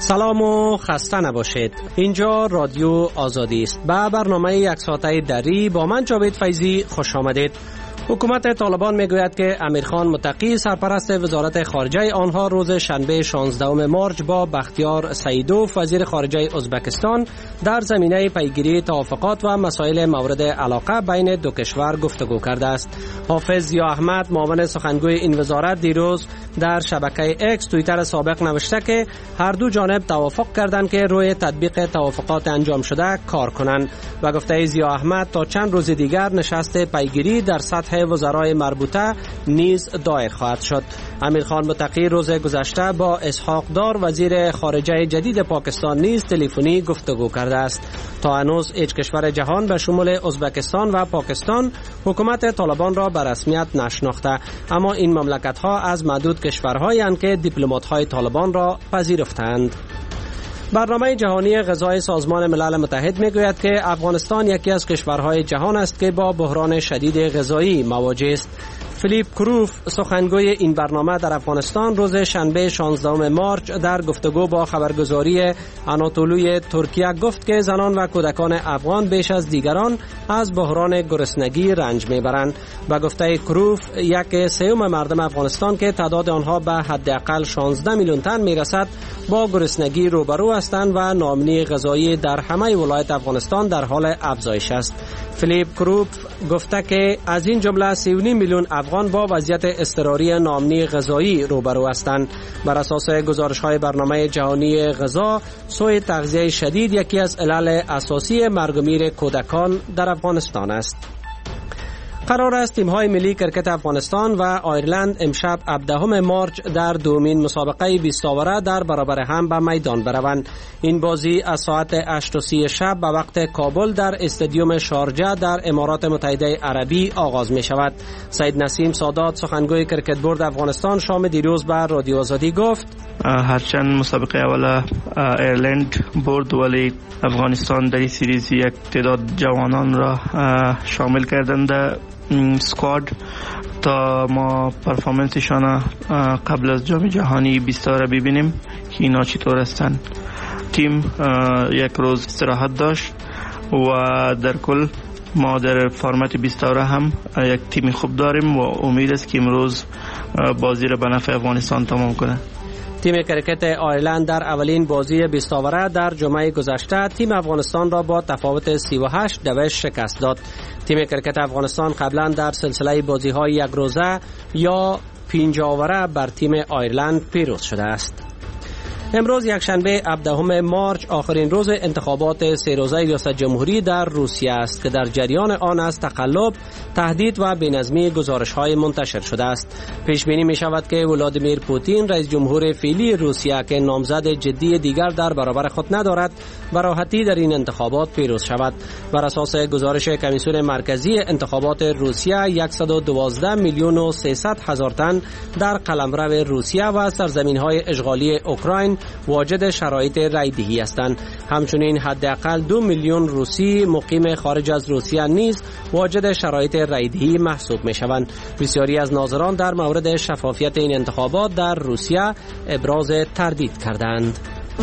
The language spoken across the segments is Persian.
سلام و خسته نباشید. اینجا رادیو آزادی است. به برنامه یک ساعته دری با من جاوید فیضی خوش آمدید. حکومت طالبان میگوید که امیرخان متقی سرپرست وزارت خارجه آنها روز شنبه 16 مارچ با بختیار سیدوف وزیر خارجه ازبکستان در زمینه پیگیری توافقات و مسائل مورد علاقه بین دو کشور گفتگو کرده است. حافظ ضیا احمد معاون سخنگوی این وزارت دیروز در شبکه اکس توییتر سابق نوشته که هر دو جانب توافق کردند که روی تطبیق توافقات انجام شده کار کنند و گفته ضیا احمد تا چند روز دیگر نشست پیگیری در سطح وزرای مربوطه نیز دایر خواهد شد. امیرخان متقی روز گذشته با اسحاق دار وزیر خارجه جدید پاکستان نیز تلفنی گفتگو کرده است. تا هنوز هیچ کشور جهان به شمول ازبکستان و پاکستان حکومت طالبان را به رسمیت نشناخته، اما این مملکت ها از معدود کشورهایی اند که دیپلمات های طالبان را پذیرفتند. برنامه جهانی غذای سازمان ملل متحد میگوید که افغانستان یکی از کشورهای جهان است که با بحران شدید غذایی مواجه است. فیلیپ کروف سخنگوی این برنامه در افغانستان روز شنبه 16 مارچ در گفتگو با خبرگزاری آناتولوی ترکیه گفت که زنان و کودکان افغان بیش از دیگران از بحران گرسنگی رنج میبرند. به گفته کروف 1/3 مردم افغانستان که تعداد آنها به حداقل 16 میلیون تن میرسد با گرسنگی روبرو هستند و ناامنی غذایی در همه ولایت افغانستان در حال افزایش است. فیلیپ کروف گفته که از این جمله 3.5 میلیون افغان با وضعیت اضطراری ناامنی غذایی روبرو هستند. بر اساس گزارش‌های برنامه جهانی غذا، سوء تغذیه شدید یکی از علل اساسی مرگ و میر کودکان در افغانستان است. قرار است تیم‌های ملی کرکت افغانستان و آیرلند امشب 17 مارچ در دومین مسابقه 20 اوره در برابر هم به میدان بروند. این بازی از ساعت 8:30 شب به وقت کابل در استادیوم شارجه در امارات متحده عربی آغاز می شود. سید نسیم سادات سخنگوی کرکت بورد افغانستان شام دیروز به رادیو آزادی گفت هرچند مسابقه اول ایرلند برد، ولی افغانستان در این سریز یک تعداد جوانان را شامل کردند سکواد تا ما پرفورمنسشان قبل از جام جهانی 20 اوره ببینیم که اینا چطور هستند. تیم یک روز استراحت داشت و در کل ما در فرمت 20 اوره هم یک تیم خوب داریم و امید است که امروز بازی را به نفع افغانستان تمام کنه. تیم کرکت آیرلند در اولین بازی 20 اوره در جمعه گذشته تیم افغانستان را با تفاوت 38 شکست داد. تیم کرکت افغانستان قبلا در سلسله بازی‌های یک روزه یا 5 اوره بر تیم آیرلند پیروز شده است. امروز یکشنبه 17 مارچ آخرین روز انتخابات 3 روزه ریاست جمهوری در روسیه است که در جریان آن از تقلب، تهدید و بی‌نظمی گزارش‌های منتشر شده است. پیش بینی می‌شود که ولادیمیر پوتین رئیس جمهور فعلی روسیه که نامزد جدی دیگر در برابر خود ندارد، به راحتی در این انتخابات پیروز شود. بر اساس گزارش کمیسیون مرکزی انتخابات روسیه 112 میلیون و 300 هزار تن در قلمرو روسیه و سرزمین‌های اشغالی اوکراین واجد شرایط رایدهی هستند. همچنین حداقل 2 میلیون روسی مقیم خارج از روسیه نیز واجد شرایط رایدهی محسوب می شوند. بسیاری از ناظران در مورد شفافیت این انتخابات در روسیه ابراز تردید کردند.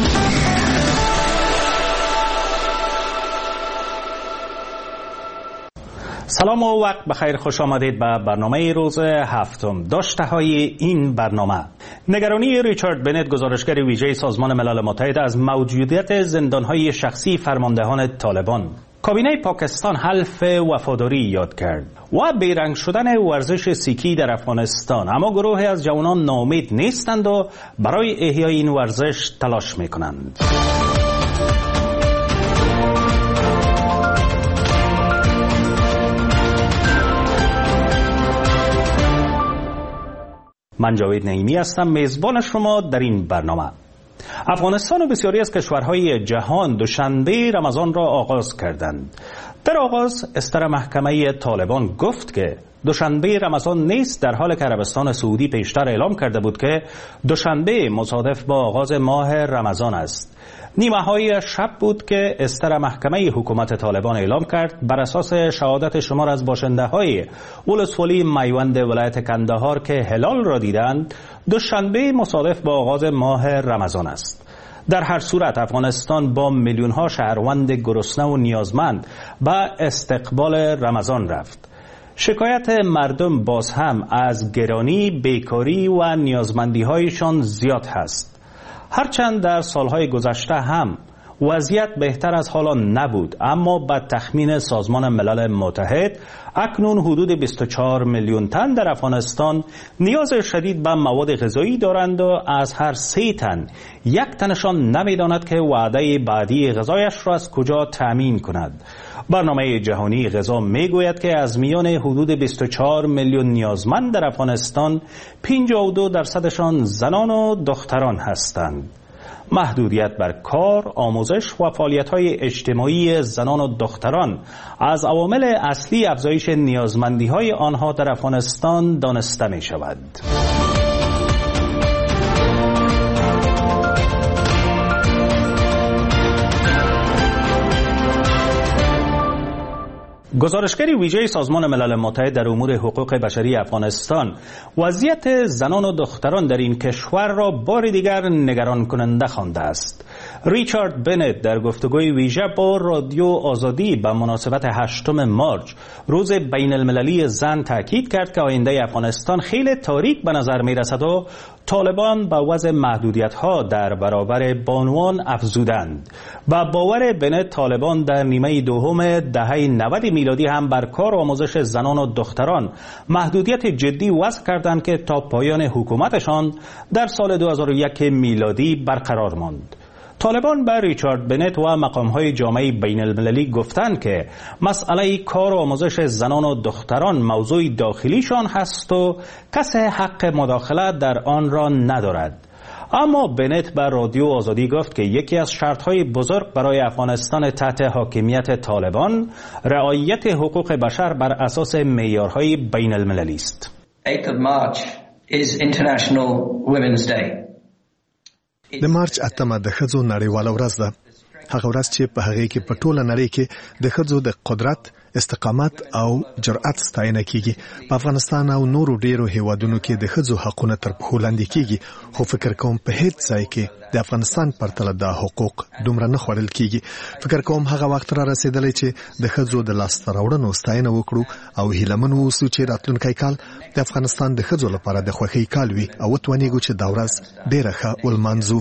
سلام و وقت بخیر، خوش آمدید به برنامه روز هفتم. داشته های این برنامه: نگرانی ریچارد بنت گزارشگر ویژه سازمان ملل متحد از موجودیت زندانهای شخصی فرماندهان طالبان. کابینه پاکستان حلف وفاداری یاد کرد و بیرنگ شدن ورزش سیکی در افغانستان، اما گروهی از جوانان ناامید نیستند و برای احیای این ورزش تلاش میکنند. من جاوید نعیمی هستم، میزبان شما در این برنامه. افغانستان و بسیاری از کشورهای جهان دوشنبه رمضان را آغاز کردند. در آغاز استر محکمه طالبان گفت که دوشنبه رمضان نیست، در حالی که عربستان سعودی پیشتر اعلام کرده بود که دوشنبه مصادف با آغاز ماه رمضان است. نیمه های شب بود که استر محکمه حکومت طالبان اعلام کرد بر اساس شهادت شمار از باشنده های ولسوالی میوند ولایت کندهار که هلال را دیدند، دوشنبه مصادف با آغاز ماه رمضان است. در هر صورت افغانستان با میلیون‌ها شهروند گرسنه و نیازمند به استقبال رمضان رفت. شکایت مردم باز هم از گرانی، بیکاری و نیازمندی‌هایشان زیاد هست. هرچند در سالهای گذشته هم وضعیت بهتر از حالا نبود، اما به تخمین سازمان ملل متحد اکنون حدود 24 میلیون تن در افغانستان نیاز شدید به مواد غذایی دارند و از هر 3 تن 1 تنشان نمی‌داند که وعده بعدی غذایش را از کجا تامین کند. برنامه جهانی غذا میگوید که از میان حدود 24 میلیون نیازمند در افغانستان 52% زنان و دختران هستند. محدودیت بر کار، آموزش و فعالیت‌های اجتماعی زنان و دختران از عوامل اصلی افزایش نیازمندی‌های آنها در افغانستان دانسته می‌شود. گزارشگر ویژه سازمان ملل متحد در امور حقوق بشری افغانستان وضعیت زنان و دختران در این کشور را بار دیگر نگران کننده خوانده است. ریچارد بنت در گفتگوی ویژه با رادیو آزادی به مناسبت 8 مارچ روز بین المللی زن تاکید کرد که آینده افغانستان خیلی تاریک به نظر می رسد و طالبان با وضع محدودیت‌ها در برابر بانوان افزودند. با باور بنت طالبان در نیمه دوم دهه 90 میلادی هم بر کار و آموزش زنان و دختران محدودیت جدی وضع کردند که تا پایان حکومتشان در سال 2001 میلادی برقرار ماند. طالبان به ریچارد بنت و مقام‌های جامعه بین المللی گفتند که مسئله کار و آموزش زنان و دختران موضوع داخلیشان هست و کسی حق مداخله در آن را ندارد. اما بنت به رادیو آزادی گفت که یکی از شرط‌های بزرگ برای افغانستان تحت حاکمیت طالبان رعایت حقوق بشر بر اساس معیارهای بین المللی است. 8 March is International Women's Day. د مارچ 8 د ښځو نړیواله ورځ ده. هغه ورځ چې په هغه کې په ټوله نړۍ کې د ښځو د قدرت، استقامت او جرأت ستاینه کیږي. په افغانستان او نورو ډیرو هیوادونو کې د ښځو حقونه تر پښو لاندې کیږي، خو فکر کوم په هیڅ ځای کې د افغانستان پرتله د حقوق دومره نه خوړل کیږي. فکر کوم هغه وخت را رسیدلی چې د ښځو د لاسته راوړنو ستاینه وکړو او هیلهمن اوسو چې راتلونکی کال د افغانستان د ښځو لپاره د خوښۍ کال وي او وتوانیږو چې دا ورځ ډیره ښه ولمانځو.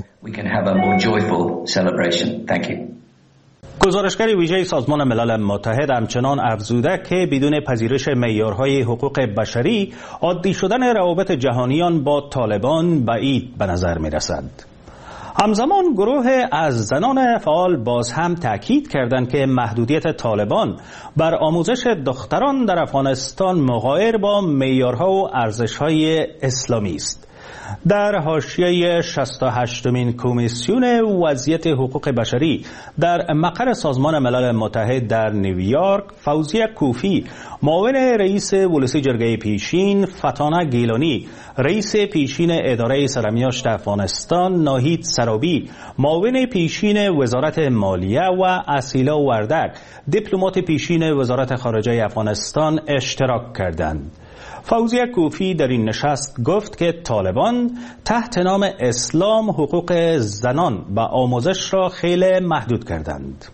گزارشگر ویژه سازمان ملل متحد همچنان افزوده که بدون پذیرش معیارهای حقوق بشری عادی شدن روابط جهانیان با طالبان بعید به نظر می رسد. همزمان گروه از زنان فعال باز هم تاکید کردند که محدودیت طالبان بر آموزش دختران در افغانستان مغایر با معیارها و ارزش‌های اسلامی است. در حاشیه 68مین کمیسیون وضعیت حقوق بشری در مقر سازمان ملل متحد در نیویورک، فوزیه کوفی، معاون رئیس ولسی جرگه پیشین، فتانه گیلانی، رئیس پیشین اداره سرمیاشت افغانستان، ناهید سرابی، معاون پیشین وزارت مالیه و اسیلا وردک، دیپلمات پیشین وزارت خارجه افغانستان اشتراک کردند. فوزیه کوفی در این نشست گفت که طالبان تحت نام اسلام حقوق زنان و آموزش را خیلی محدود کردند.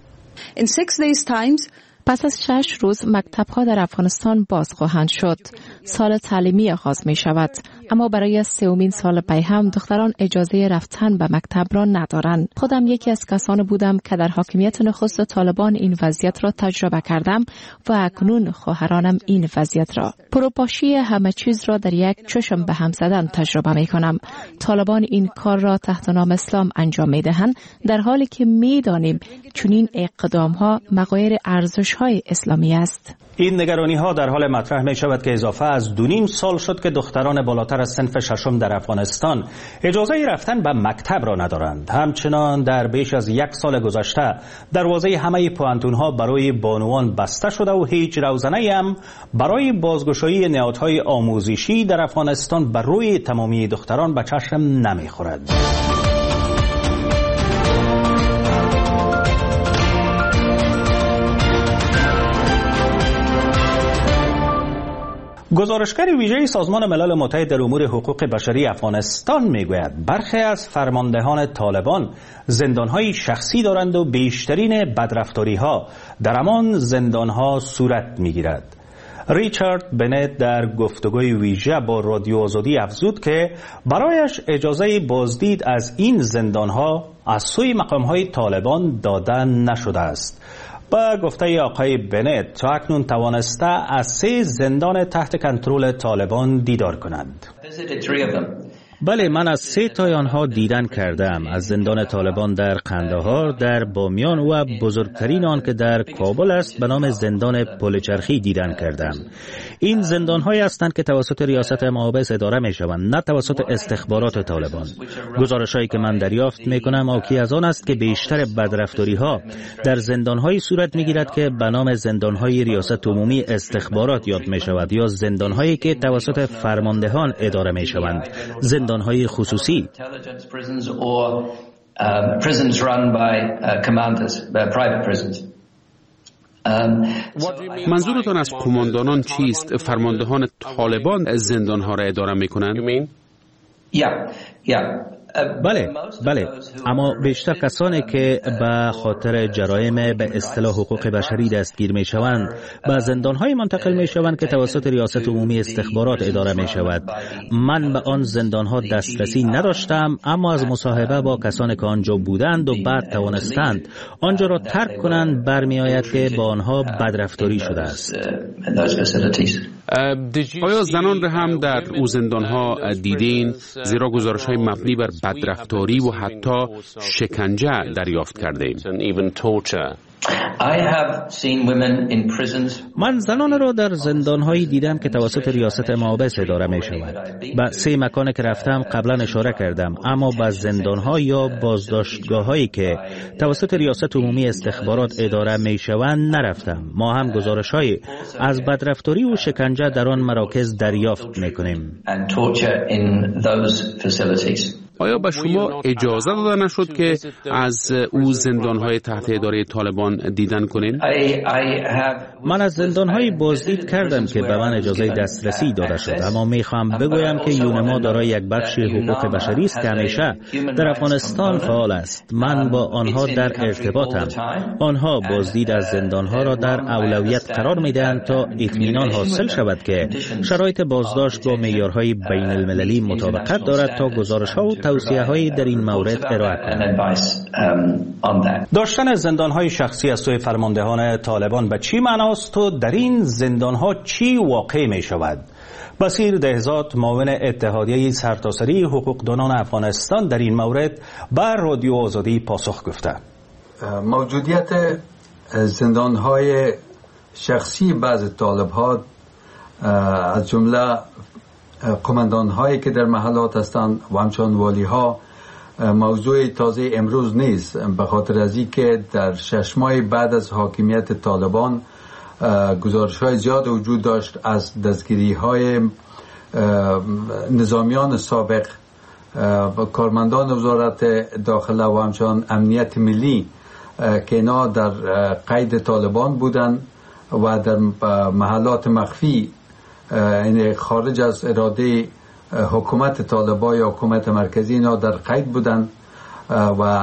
پس از 6 روز مکتب‌ها در افغانستان باز خواهند شد. سال تعلیمی آغاز می شود، اما برای 3مین سال پی هم دختران اجازه رفتن به مکتب را ندارند. خودم یکی از کسان بودم که در حاکمیت نخست طالبان این وضعیت را تجربه کردم و اکنون خواهرانم این وضعیت را. پروپاشی همه چیز را در یک چشم به هم زدن تجربه می کنم. طالبان این کار را تحت نام اسلام انجام می دهند، در حالی که می دانیم چنین اقدام ها مغایر ارزش های اسلامی است. این نگرانی ها در حال مطرح می شود که اضافه از 2.5 سال شد که دختران بالاتر از صنف 6 در افغانستان اجازه رفتن به مکتب را ندارند. همچنان در بیش از 1 سال گذشته دروازه همه پوهنتون ها برای بانوان بسته شده و هیچ روزنه‌ای هم برای بازگشایی نهادهای آموزشی در افغانستان بر روی تمامی دختران به چشم نمی خورد. گزارشگر ویژه سازمان ملل متحد در امور حقوق بشری افغانستان میگوید برخی از فرماندهان طالبان زندانهای شخصی دارند و بیشترین بدرفتاری‌ها در همان زندانها صورت میگیرد. ریچارد بنت در گفتگوی ویژه با رادیو آزادی افزود که برایش اجازه بازدید از این زندانها از سوی مقامهای طالبان داده نشده است. با گفته آقای بنت تا اکنون توانسته از 3 زندان تحت کنترل طالبان دیدار کنند. بله، من از 3 تای آنها دیدن کردم. از زندان طالبان در قندهار، در بامیان و بزرگترین آن که در کابل است به نام زندان پل چرخی دیدن کردم. این زندان‌هایی هستند که توسط ریاست محابس اداره می‌شوند، نه توسط استخبارات طالبان. گزارش‌هایی که من دریافت می‌کنم حاکی از آن است که بیشتر بدرفتاری‌ها در زندان‌هایی صورت می‌گیرد که به نام زندان‌های ریاست عمومی استخبارات یاد می‌شود یا زندان‌هایی که توسط فرماندهان اداره می‌شوند، زندان‌های خصوصی. منظورتان از قماندانان چیست؟ فرماندهان طالبان زندانها را اداره میکنند؟ بله، اما بیشتر کسانی که به خاطر جرایم به اصطلاح حقوق بشری دستگیر می شوند به زندانهای منتقل می شوند که توسط ریاست عمومی استخبارات اداره می شود. من به آن زندانها دسترسی نداشتم، اما از مصاحبه با کسانی که آنجا بودند و بعد توانستند آنجا را ترک کنند برمی آید که با آنها بدرفتاری شده است. آیا زنان را هم در او زندانها دیدین؟ زیرا گزارش‌های مبنی بر بدرفتاری و حتی شکنجه دریافت کردیم. من زنان را در زندان‌هایی دیدم که توسط ریاست محابس اداره می‌شود. به 3 مکانی که رفتم قبلا اشاره کردم، اما به زندان‌ها یا بازداشتگاه‌هایی که توسط ریاست عمومی استخبارات اداره می‌شوند نرفتم. ما هم گزارش‌هایی از بدرفتاری و شکنجه در آن مراکز دریافت می‌کنیم. آیا به شما اجازه داده نشد که از او زندان‌های تحت اداره طالبان دیدن کنین؟ من از زندان‌های بازدید کردم که به من اجازه دسترسی داده شد، اما می‌خوام بگویم که یونما دارای یک بخش حقوق بشری است که همیشه در افغانستان فعال است. من با آنها در ارتباطم. آنها بازدید از زندان‌ها را در اولویت قرار می‌دهند تا اطمینان حاصل شود که شرایط بازداشت با معیارهای بین‌المللی مطابقت دارد تا گزارش‌ها و توصیه‌هایی در این مورد ارائه کنند. داشتن زندان‌های شخصی از سوی فرماندهان طالبان به چی معناست و در این زندان‌ها چی واقع می‌شود؟ بصیر دهزاد معاون اتحادیه سرتاسری حقوقدانان افغانستان در این مورد بر رادیو آزادی پاسخ گفته. موجودیت زندان‌های شخصی بعض طالب‌ها از جمله قماندان‌هایی که در محلات هستند و همچنان والی‌ها موضوع تازه امروز نیست، به خاطر از اینکه در 6 ماه بعد از حاکمیت طالبان گزارش‌های زیاد وجود داشت از دستگیری‌های نظامیان سابق کارمندان وزارت داخله و همچنان امنیت ملی که اینا در قید طالبان بودند و در محلات مخفی یعنی خارج از اراده حکومت طالبان یا حکومت مرکزی اینا در قید بودند و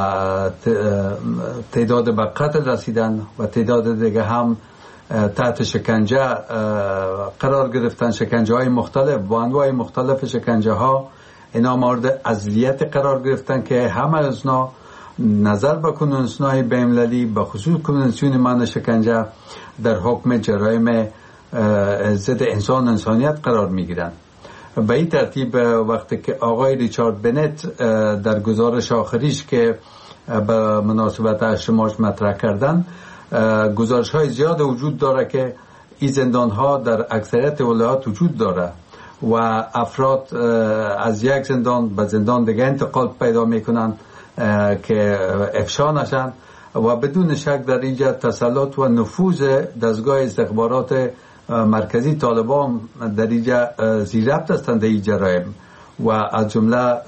تعداد به قتل رسیدن و تعداد دیگه هم تحت شکنجه قرار گرفتن، شکنجه های مختلف با انواع مختلف شکنجه ها اینا مورد اذیت قرار گرفتن که همه از اینا نظر به کنونسیون‌های بین‌المللی به خصوص کنونسیون من شکنجه در حکم جرایم ضد انسانیت قرار میگیرن. به این ترتیب وقتی که آقای ریچارد بنت در گزارش آخریش که به مناسبت 8 مارس مطرح کردن گزارش های زیاد وجود داره که این زندان ها در اکثریت ولایات وجود داره و افراد از یک زندان به زندان دیگه انتقال پیدا میکنن که افشا نشن و بدون شک در اینجا تسلط و نفوذ دستگاه استخبارات مرکزی طالبان در اینجا زیر ربط هستند این جرایم و از جمله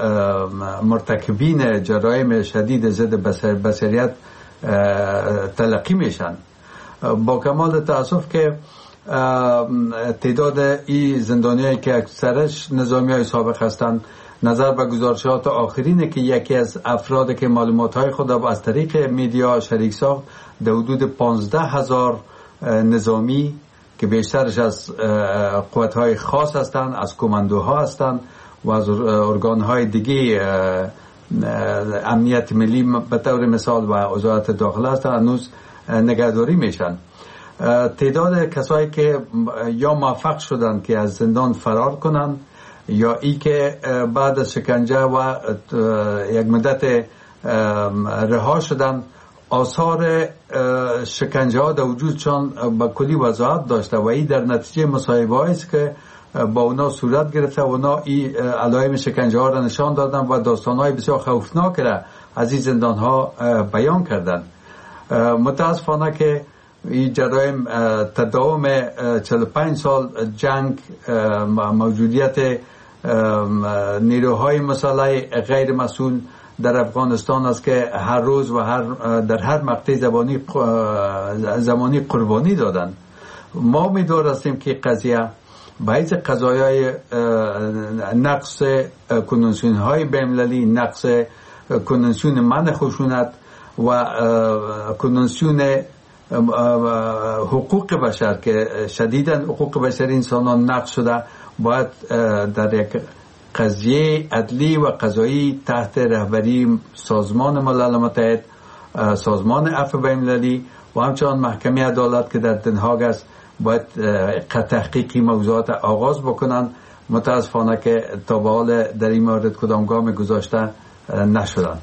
مرتکبین جرایم شدید ضد بشریت تلقی میشن. با کمال تاسف که تعداد این زندانیایی که اکثرش نظامیای سابق هستند، نظر به گزارشات آخرینه که یکی از افراد که معلومات‌های خود را از طریق میدیا شریک ساخت در حدود 15,000 نظامی که بیشترش از قوت‌های خاص هستند، از کماندوها هستند و از ارگان‌های دیگه امنیت ملی به طور مثال و وزارت داخله هستند، هنوز نگهداری میشن. تعداد کسایی که یا موفق شدن که از زندان فرار کنن یا ای که بعد از شکنجه و یک مدت رها شدن، آثار شکنجه ها در وجودشان با کلی وضاحت داشته و این در نتیجه مصاحبه هایی است که با اونا صورت گرفته و اونا این علائم شکنجه ها را نشان دادن و داستان های بسیار خوفناک را از این زندان ها بیان کردن. متاسفانه که این جرایم تداوم 45 سال جنگ، موجودیت نیروهای مسلح غیر مسئول در افغانستان است که هر روز و در هر مقطع زمانی قربانی دادن. ما می‌دانستیم که قضیه بعض قضایای نقص کنوانسیون‌های بین‌المللی، نقص کنوانسیون منع خشونت و کنوانسیون حقوق بشر که شدیداً حقوق بشر انسانان نقض شده، باید در یک قضیه عدلی و قضایی تحت رهبری سازمان ملل متحد، سازمان عفو بین‌المللی و همچنان محکمه عدالت که در دنهاگ است باید تحقیقی موضوعات آغاز بکنن. متاسفانه که تا به حال در این مورد کدام گام گذاشته نشدن.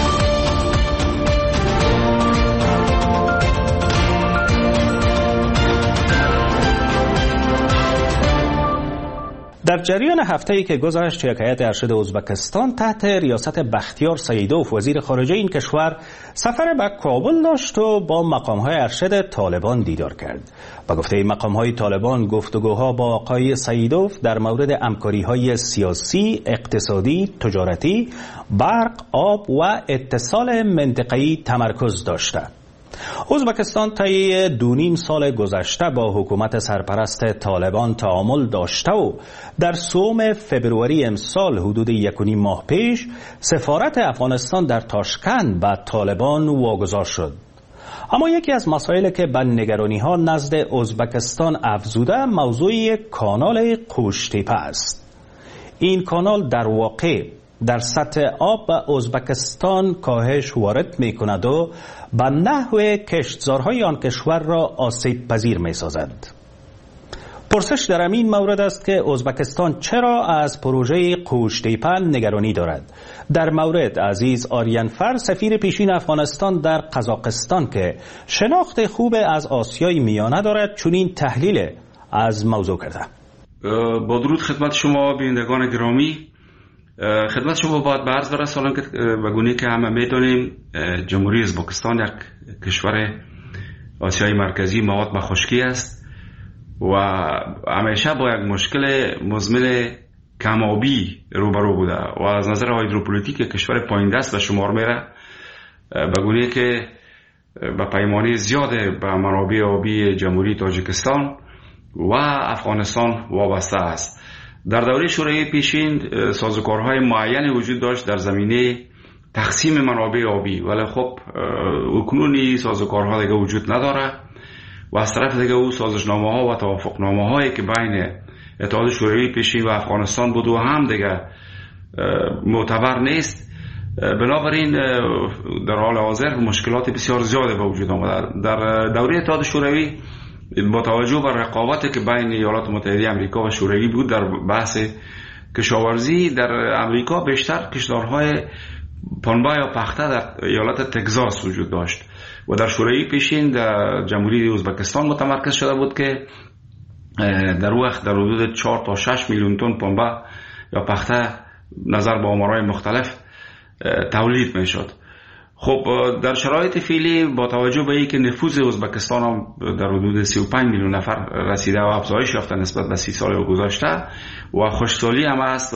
در جریان هفته‌ای که گذشت، یک هیئت ارشد ازبکستان تحت ریاست بختیار سیدوف وزیر خارجه این کشور سفر به کابل داشت و با مقام‌های ارشد طالبان دیدار کرد. با گفته مقام‌های طالبان، گفتگوها با آقای سیدوف در مورد همکاری‌های سیاسی، اقتصادی، تجارتی، برق، آب و اتصال منطقه‌ای تمرکز داشته. ازبکستان طی 2.5 سال گذشته با حکومت سرپرست طالبان تعامل داشته و در 3 فبروری امسال حدود 1.5 ماه پیش سفارت افغانستان در تاشکند به طالبان واگذار شد. اما یکی از مسائلی که به نگرانی‌ها نزد ازبکستان افزوده موضوع کانال قوشتیپه است. این کانال در واقع در سطح آب به ازبکستان کاهش وارد می کند و به نحو کشتزارهای آن کشور را آسیب پذیر می سازد. پرسش در این مورد است که ازبکستان چرا از پروژه قوشتیپه نگرانی دارد. در مورد عزیز آریانفر، سفیر پیشین افغانستان در قزاقستان که شناخت خوب از آسیای میانه دارد، چنین تحلیل از موضوع کرده. با درود خدمت شما بینندگان گرامی. خدمت شما باید به عرض برسانم که به گونه‌ای که همه می‌دانیم جمهوری ازبکستان یک کشور آسیای مرکزی مواد به خشکی است و همیشه با یک مشکل مزمن کم‌آبی روبرو بوده و از نظر هیدروپولیتیک کشور پایین دست به شمار میره، به گونه‌ای که به پیمانه زیاد به منابع آبی جمهوری تاجیکستان و افغانستان وابسته است. در دوره شوروی پیشین سازوکارهای معینی وجود داشت در زمینه تقسیم منابع آبی، ولی خب اکنون سازوکارها دیگه وجود نداره و از طرف دیگه او سازشنامه‌ها و توافقنامه‌هایی که بین اتحاد شوروی پیشین و افغانستان بود و هم دیگه معتبر نیست. بنابراین در حال حاضر مشکلات بسیار زیاده به وجود آمده. در دوره اتحاد شوروی با توجه به رقابتی که بین ایالات متحده آمریکا و شوروی بود در بحث کشاورزی، در آمریکا بیشتر کشتارهای پنبه یا پخته در ایالت تگزاس وجود داشت و در شوروی پیشین در جمهوری ازبکستان متمرکز شده بود که در وقت در حدود 4 تا 6 میلیون تن پنبه یا پخته نظر به آمارهای مختلف تولید می شد. خب در شرایط فعلی با توجه به اینکه نفوذ ازبکستان هم در حدود 35 میلیون نفر رسیده و افزایش یافته نسبت به 30 سال گذشته و خشکسالی هم است و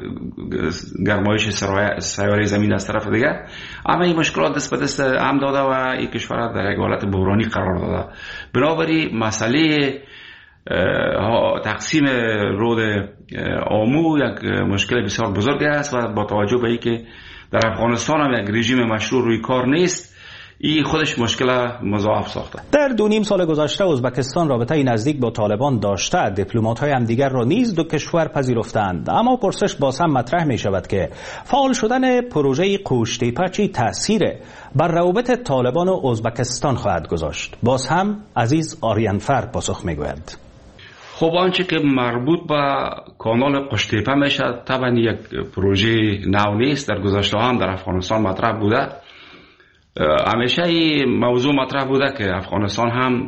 گرمایش سیاره زمین از طرف دیگر، اما این مشکلات دست به دست هم داده و این کشور در یک حالت بحرانی قرار داده. بنابراین مسئله تقسیم رود آمو یک مشکل بسیار بزرگ است و با توجه به اینکه در افغانستان هم یک رژیم مشروع روی کار نیست، این خودش مشکل مضاعف ساخته. در 2.5 سال گذشته ازبکستان رابطه نزدیک با طالبان داشته، دیپلمات‌های همدیگر را نیز دو کشور پذیرفتند، اما پرسش باز هم مطرح می شود که فعال شدن پروژه قوشتیپه چه تأثیر بر روابط طالبان و ازبکستان خواهد گذاشت؟ باز هم عزیز آریانفر پاسخ می گوید. خب آنچه که مربوط به کانال قوشتیپه میشه طبعا یک پروژه نو نیست، در گذشته هم در افغانستان مطرح بوده. همیشه این موضوع مطرح بوده که افغانستان هم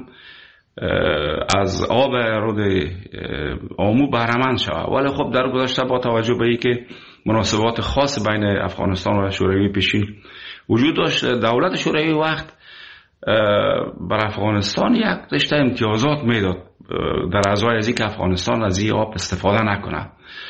از آب رود آمو بهره‌مند شود، ولی خب در گذشته با توجه به اینکه مناسبات خاص بین افغانستان و شوروی پیشین وجود داشت، دولت شوروی وقت بر افغانستان یک رشته امتیازات میداد در ازای از اینکه افغانستان از این آب استفاده نکنه.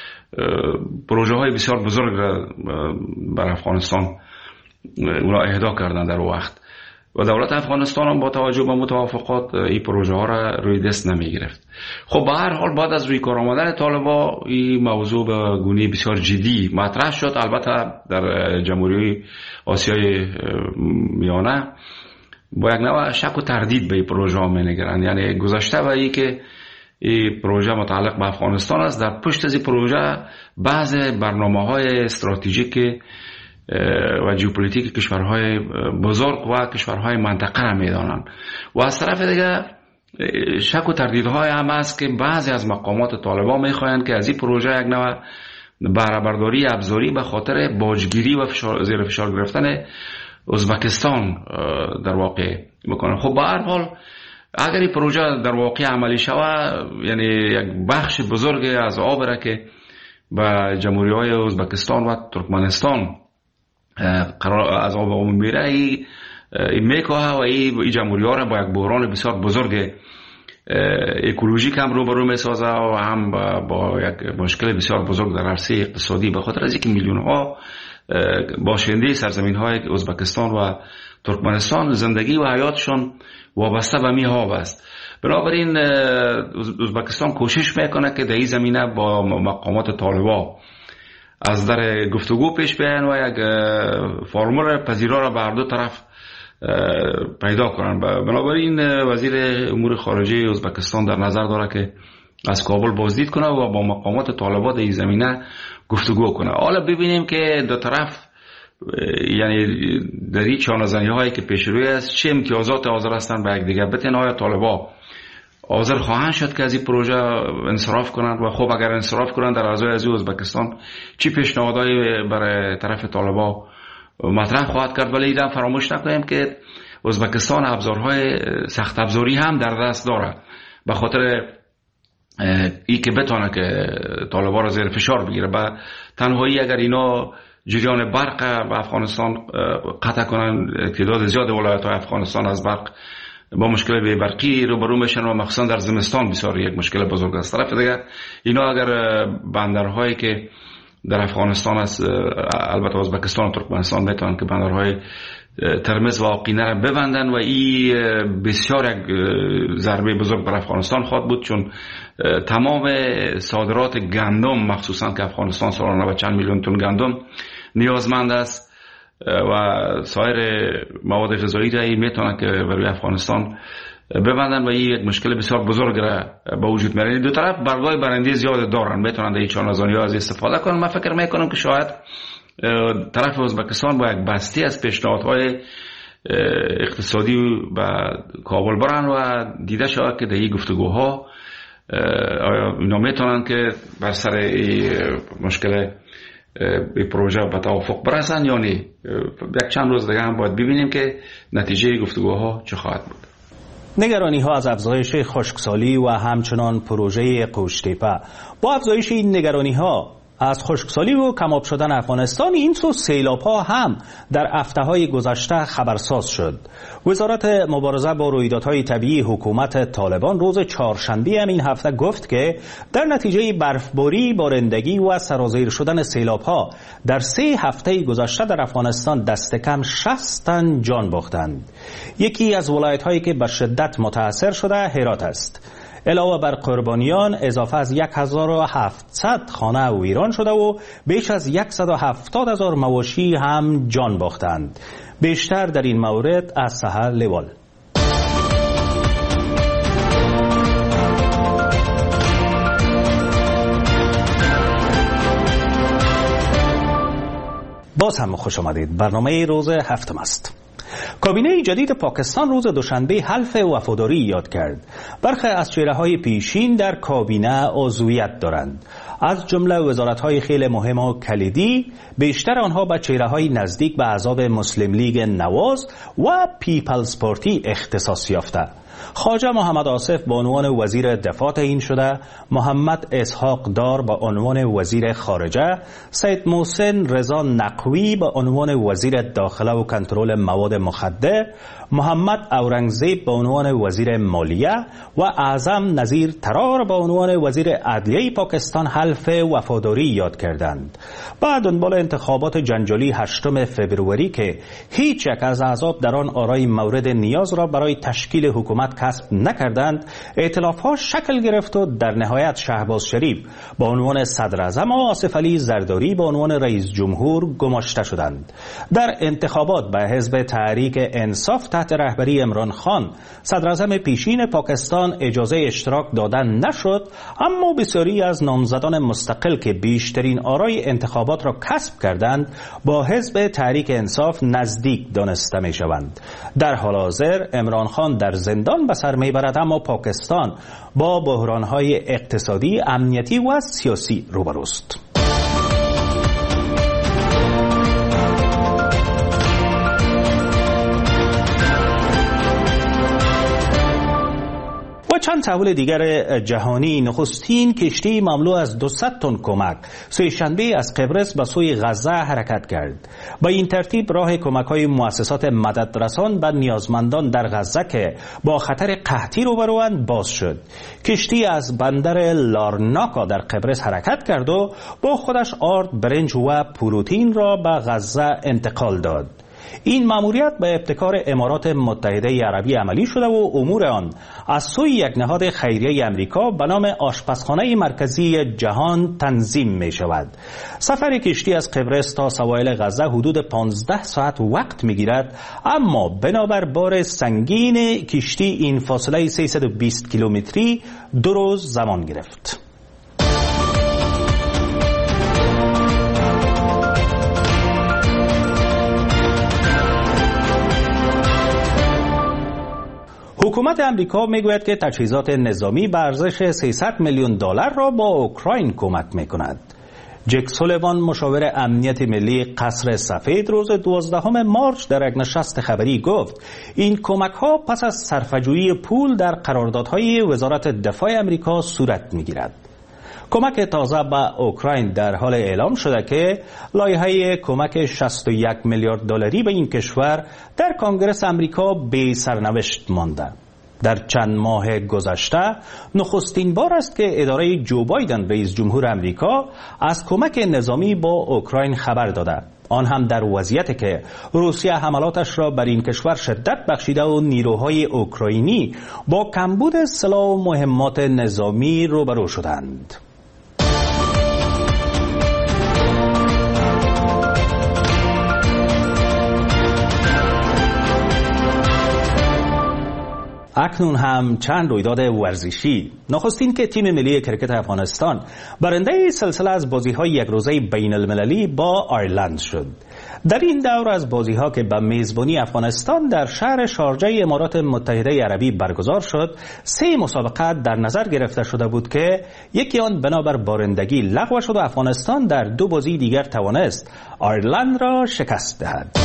پروژه های بسیار بزرگ را بر افغانستان اونا اهدا کردن در وقت و دولت افغانستان هم با توجه به متوافقات این پروژه ها را روی دست نمی گرفت. خب به هر حال بعد از روی کار آمدن طالبان این موضوع به گونه بسیار جدی مطرح شد. البته در جمهوری آسیای میانه با یک نوع شک و تردید به این پروژه ها می نگرند، یعنی گذشته به این که این پروژه متعلق به افغانستان است، در پشت از این پروژه بعض برنامه‌های استراتژیک و ژئوپلیتیک کشورهای بزرگ و کشورهای منطقه را میدانند و از طرف دیگر شک و تردیدهای هم است که بعضی از مقامات طالبان میخواهند که از این پروژه یک نوع بهره برداری ابزاری به خاطر باجگیری و زیر فشار گرفتن ازبکستان در واقع بکنه. خب به هر حال اگر این پروژه در واقع عملی شود، یعنی یک بخش بزرگ از آب را که به جمهوری‌های ازبکستان و ترکمنستان قرار از آب عمومی میره، این میکوه و این جمهوری‌ها را با یک بحران بسیار بزرگ اکولوژیک هم روبرو میسازه و هم با یک مشکل بسیار بزرگ در عرصه اقتصادی، به خاطر از اینکه میلیون ها باشنده سرزمین های ازبکستان و ترکمنستان زندگی و حیاتشون وابسته به می آب است. بنابراین ازبکستان کوشش میکنه که در این زمینه با مقامات طالبان از در گفتگو پیش بیاین و یک فرمول پذیرا را به هر دو طرف پیدا کنن. بنابراین وزیر امور خارجه ازبکستان در نظر داره که از کابل بازدید کنه و با مقامات طالبان در این زمینه گفتگو کنه. حالا ببینیم که دو طرف یعنی در این چانه‌زنی هایی که پیش روی است چه امتیازات حاضر هستند به یکدیگر بدن. آیا طالبان حاضر خواهند شد که از این پروژه انصراف کنند و خب اگر انصراف کنند در ازای از ازبکستان چی پیشنهادایی برای طرف طالبان مطرح خواهد کرد. ولی اینا فراموش نکنیم که ازبکستان ابزارهای سخت ابزاری هم در دست داره به خاطر ای که بتونه که طالبان را زیر فشار بگیره. و تنهایی اگر اینا جریان برق به افغانستان قطع کنن، تعداد زیاد ولایت‌های افغانستان از برق با مشکل بی برقی روبرو میشن و مخصوصا در زمستان بسیار یک مشکل بزرگ است. طرف دیگر اینا اگر بندرهایی که در افغانستان است، البته ازبکستان و ترکمنستان میتونن که بندرهای ترمز و آقینه را ببندن و این بسیار یک ضربه بزرگ بر افغانستان خواهد بود، چون تمام صادرات گندم مخصوصا که افغانستان سالانه به چند میلیون تن گندم نیازمند است و سایر مواد غذایی را میتونن که برای افغانستان ببندن و این یک مشکل بسیار بزرگ را به وجود میاره. دو طرف برگای برنده زیاد دارن، میتونن در این چانه‌زنی‌ها از استفاده کنن. من فکر میکنم که شاید طرف ازبکستان با یک بسته از پیشنهادهای اقتصادی به کابل برن و دیده شود که در این گفتگوها اینا میتونن که بر سر مشکل پروژه به توافق برسن یا نه. یک چند روز دیگه هم باید ببینیم که نتیجه گفتگوها چه خواهد بود. نگرانی ها از افزایش خشکسالی و همچنان پروژه قوشتیپه. با افزایش این نگرانی ها از خشکسالی و کم‌آب شدن افغانستان، این سو سیلاب‌ها هم در هفته‌های گذشته خبرساز شد. وزارت مبارزه با رویدادهای طبیعی حکومت طالبان روز چهارشنبه همین هفته گفت که در نتیجه برفباری، بارندگی و سرازیر شدن سیلاب‌ها در 3 هفته گذشته در افغانستان دست کم 60 تن جان باختند. یکی از ولایت‌هایی که به شدت متاثر شده هرات است. علاوه بر قربانیان اضافه از 1700 خانه ویران شده و بیش از 170,000 مواشی هم جان باختند. بیشتر در این مورد از سحر لیوال. باز هم خوش آمدید. برنامه روز هفتم است. کابینه جدید پاکستان روز دوشنبه حلف وفاداری یاد کرد. برخی از چهره‌های پیشین در کابینه عضویت دارند. از جمله وزارت‌های خیلی مهم و کلیدی، بیشتر آنها به چهره‌های نزدیک به احزاب مسلم لیگ نواز و پیپلز پارتی اختصاص یافته. خواجه محمد آصف به عنوان وزیر دفاع تعیین شده، محمد اسحاق دار به عنوان وزیر خارجه، سید محسن رضا نقوی به عنوان وزیر داخله و کنترل مواد مخدر، محمد اورنگزیب به عنوان وزیر مالیه و اعظم نظیر ترار به عنوان وزیر عدلیه پاکستان حلف وفاداری یاد کردند. بعد دنبال انتخابات جنجالی 8 فوریه که هیچ یک از احزاب در آن آرای مورد نیاز را برای تشکیل حکومت کسب نکردند، ائتلاف‌ها شکل گرفت و در نهایت شهباز شریف به عنوان صدر اعظم و آصف علی زرداری به عنوان رئیس جمهور گماشته شدند. در انتخابات به حزب تحریک انصاف تحت رهبری عمران خان صدر اعظم پیشین پاکستان اجازه اشتراک دادن نشد، اما بسیاری از نامزدان مستقل که بیشترین آرای انتخابات را کسب کردند با حزب تحریک انصاف نزدیک دانسته می شوند. در حال حاضر عمران خان در زندان به سر می برد، اما پاکستان با بحران‌های اقتصادی، امنیتی و سیاسی روبروست. چند تحول دیگر جهانی، نخستین کشتی مملو از 200 تن کمک سه‌شنبه از قبرس به سوی غزه حرکت کرد. با این ترتیب راه کمک‌های مؤسسات مددرسان به نیازمندان در غزه که با خطر قحطی روبروند باز شد. کشتی از بندر لارناکا در قبرس حرکت کرد و با خودش آرد، برنج و پروتئین را به غزه انتقال داد. این مأموریت به ابتکار امارات متحده عربی عملی شده و امور آن از سوی یک نهاد خیریه امریکا به نام آشپزخانه مرکزی جهان تنظیم می شود. سفر کشتی از قبرس تا سواحل غزه حدود 15 ساعت وقت می گیرد، اما بنابر بار سنگین کشتی این فاصله 320 کیلومتری 2 روز زمان گرفت. حکومت امریکا میگوید که تجهیزات نظامی به ارزش 300 میلیون دلار را با اوکراین کمک میکند. جک سولیوان مشاور امنیت ملی قصر سفید روز 12 مارچ در یک نشست خبری گفت این کمک ها پس از صرفه‌جویی پول در قراردادهای وزارت دفاع امریکا صورت میگیرد. کمک تازه به اوکراین در حال اعلام شده که لایحه کمک 61 میلیارد دلاری به این کشور در کنگره امریکا بی سرنوشت مانده. در چند ماه گذشته نخستین بار است که اداره جو بایدن رئیس جمهور امریکا از کمک نظامی با اوکراین خبر داده، آن هم در وضعیتی که روسیه حملاتش را بر این کشور شدت بخشیده و نیروهای اوکراینی با کمبود سلاح و مهمات نظامی روبرو شدند. اکنون هم چند رویداد ورزشی. نخستین که تیم ملی کرکت افغانستان برنده سلسله از بازی‌های یک روزه بین المللی با آیرلند شد. در این دور از بازی‌ها که به میزبانی افغانستان در شهر شارجه امارات متحده عربی برگزار شد، 3 مسابقه در نظر گرفته شده بود که یکی آن بنابر بارندگی لغو شد و افغانستان در 2 بازی دیگر توانست آیرلند را شکست دهد.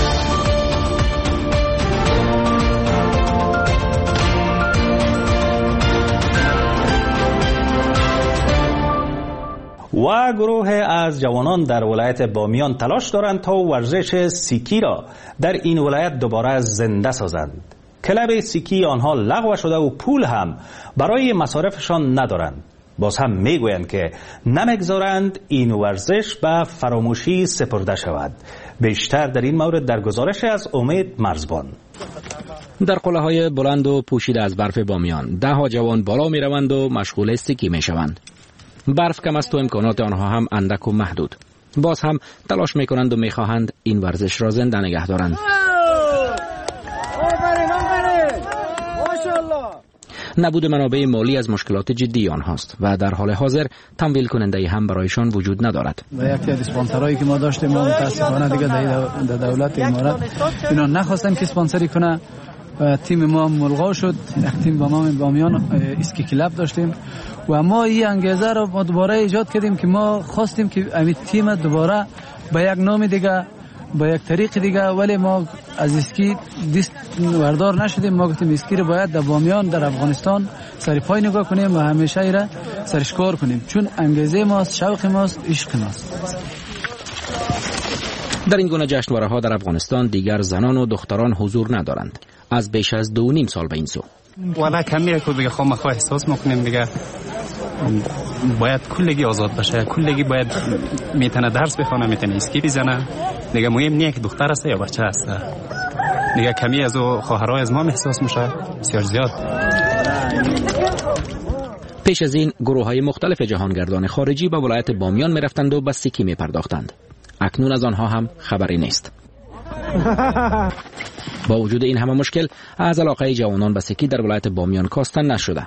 و گروه از جوانان در ولایت بامیان تلاش دارند تا ورزش سیکی را در این ولایت دوباره زنده سازند. کلب سیکی آنها لغو شده و پول هم برای مصارفشان ندارند. باز هم میگویند که نمیگذارند این ورزش به فراموشی سپرده شود. بیشتر در این مورد در گزارش از امید مرزبان. در قله‌های بلند و پوشیده از برف بامیان 10 جوان بالا می روند و مشغول اسکی می شوند. برف کم است و امکانات آنها هم اندک و محدود. باز هم تلاش می کنند و می خواهند این ورزش را زنده نگه دارند. نبود منابع مالی از مشکلات جدی آنهاست و در حال حاضر تمویل کننده هم برایشان وجود ندارد. یکی از اسپانسرایی که ما داشتیم متاسفانه دیگه در دولت امارات اینا نخواستن که اسپانسری کنه و تیم ما ملغا شد. یک تیم با نام بامیان اسکی کلاب داشتیم و ما این انگیزه رو دوباره ایجاد کردیم که ما خواستیم که این تیم دوباره با یک نام دیگه با یک طریق دیگه، ولی ما از اسکی دست وردار نشدیم. ما گفتیم اسکی رو باید در بامیان در افغانستان سر پای نگاه کنیم و همیشه ایره سرشکار کنیم، چون انگیزه ماست، شوق ماست، عشق ماست. در این گونه جشنواره‌ها در افغانستان دیگر زنان و دختران حضور ندارند از بیش از 2.5 سال به این سو. والا کمی که دیگه خامخا احساس میکنیم دیگه باید کلگی آزاد باشه، کلگی باید میتونه درس بخونه، میتونه اسکی بزنه دیگه. مهم نیه که دختر است یا بچه است دیگه. کمی از خواهرای از ما احساس میشه بسیار زیاد. پیش از این گروه‌های مختلف جهانگردان خارجی به ولایت بامیان میرفتند و به سکی میپرداختند. اکنون از آنها هم خبری نیست. با وجود این همه مشکل از علاقه جوانان به سکی در ولایت بامیان کاستن نشده.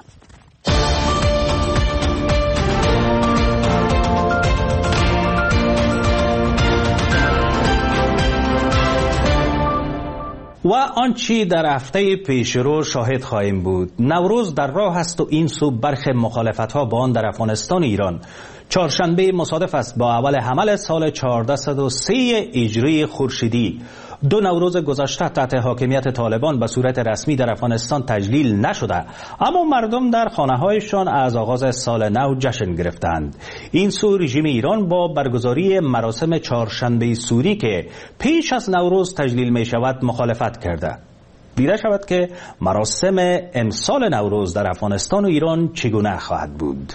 و آنچی در هفته پیشرو شاهد خواهیم بود. نوروز در راه است و این سو برخی مخالفت‌ها با آن در افغانستان و ایران. چهارشنبه مصادف است با اول حمل سال 1403 هجری خورشیدی. 2 نوروز گذشته تحت حاکمیت طالبان به صورت رسمی در افغانستان تجلیل نشده، اما مردم در خانه‌هایشان از آغاز سال نو جشن گرفتند. این سو رژیم ایران با برگزاری مراسم چهارشنبه سوری که پیش از نوروز تجلیل می شود مخالفت کرده. دیده شود که مراسم امسال نوروز در افغانستان و ایران چگونه خواهد بود.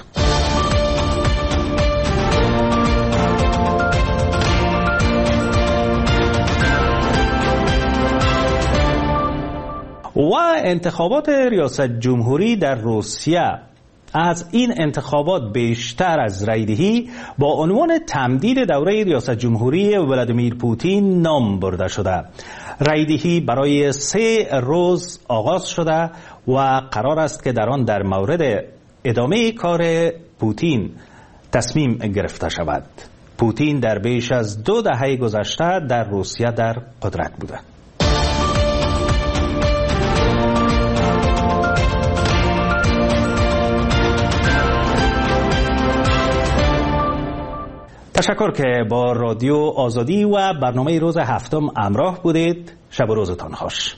و انتخابات ریاست جمهوری در روسیه از این انتخابات بیشتر از رایدهی با عنوان تمدید دوره ریاست جمهوری ولادیمیر پوتین نام برده شده. رایدهی برای 3 روز آغاز شده و قرار است که در آن در مورد ادامه کار پوتین تصمیم گرفته شود. پوتین در بیش از 2 دهه گذشته در روسیه در قدرت بوده. تشکر که با رادیو آزادی و برنامه روز هفتم همراه بودید. شب و روزتان خوش.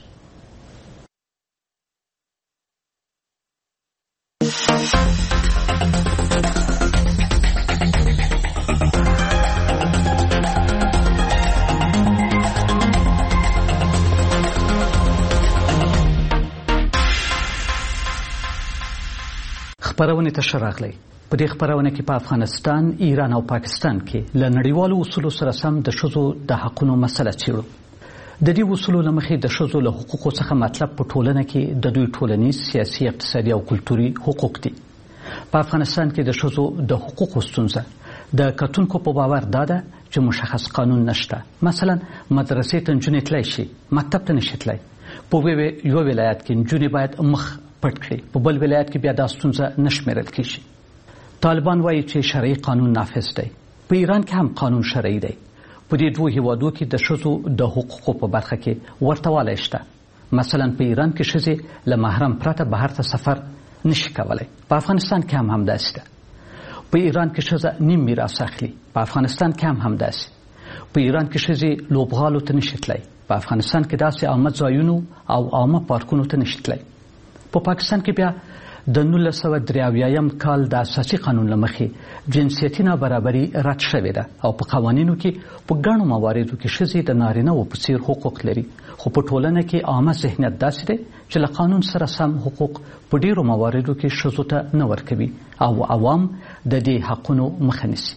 خبرونه ته شراغلی په دې خبرونه کې په افغانستان، ایران او پاکستان کې له نړیوالو اصولو سره سم د ښځو د حقونو مسله څیړو. د دې اصولو له مخې د ښځو له حقوقو څخه مطلب په ټولنه کې د دوی ټولنیز، سیاسي، اقتصادي او کلتوري حقوق دي. په افغانستان کې د ښځو د حقوقو ستونزه د کتونکو په باور دا ده چې مشخص قانون نشته. مثلا مدرسې ته نجونې تللی شي، مکتب ته نشي تللی. په یو ولایت کې نجونې باید مخ پټ کړي، په بل ولایت کې بیا دا ستونزه نه شمیرل کېږي. طالبان وایي چې شرعي قانون نافذ دی. په ایران کې هم قانون شرعي دی. په دې 2 هیوادو کې د ښځو د حقوقو په برخه کې ورتهوالی شته. مثلا په ایران کې ښځې له محرم پرته بهر ته سفر نشي کولی. په افغانستان کې هم همداسې ده. په ایران کې ښځه نیم میراث اخلي. په افغانستان کې هم همداسې. په ایران کې ښځې لوبغالو ته نشي تللی. په افغانستان کې داسې عامه ځایونو او عامه پارکونو ته نشي تللی. په پاکستان کې بیا د 1983 کال د اساسي قانون لمخې جنسیتي نابرابري رد شوې ده او په قوانینو کې په ګڼو مواردو کې ښځې د نارینه و په څیر حقوق لري، خو په ټولنه کې عامه ذهنیت داسې دی چې له قانون سره سم حقوق په ډیرو مواردو کې ښځو ته نه ورکوي او عوام د دې حقونو مخه نیسي.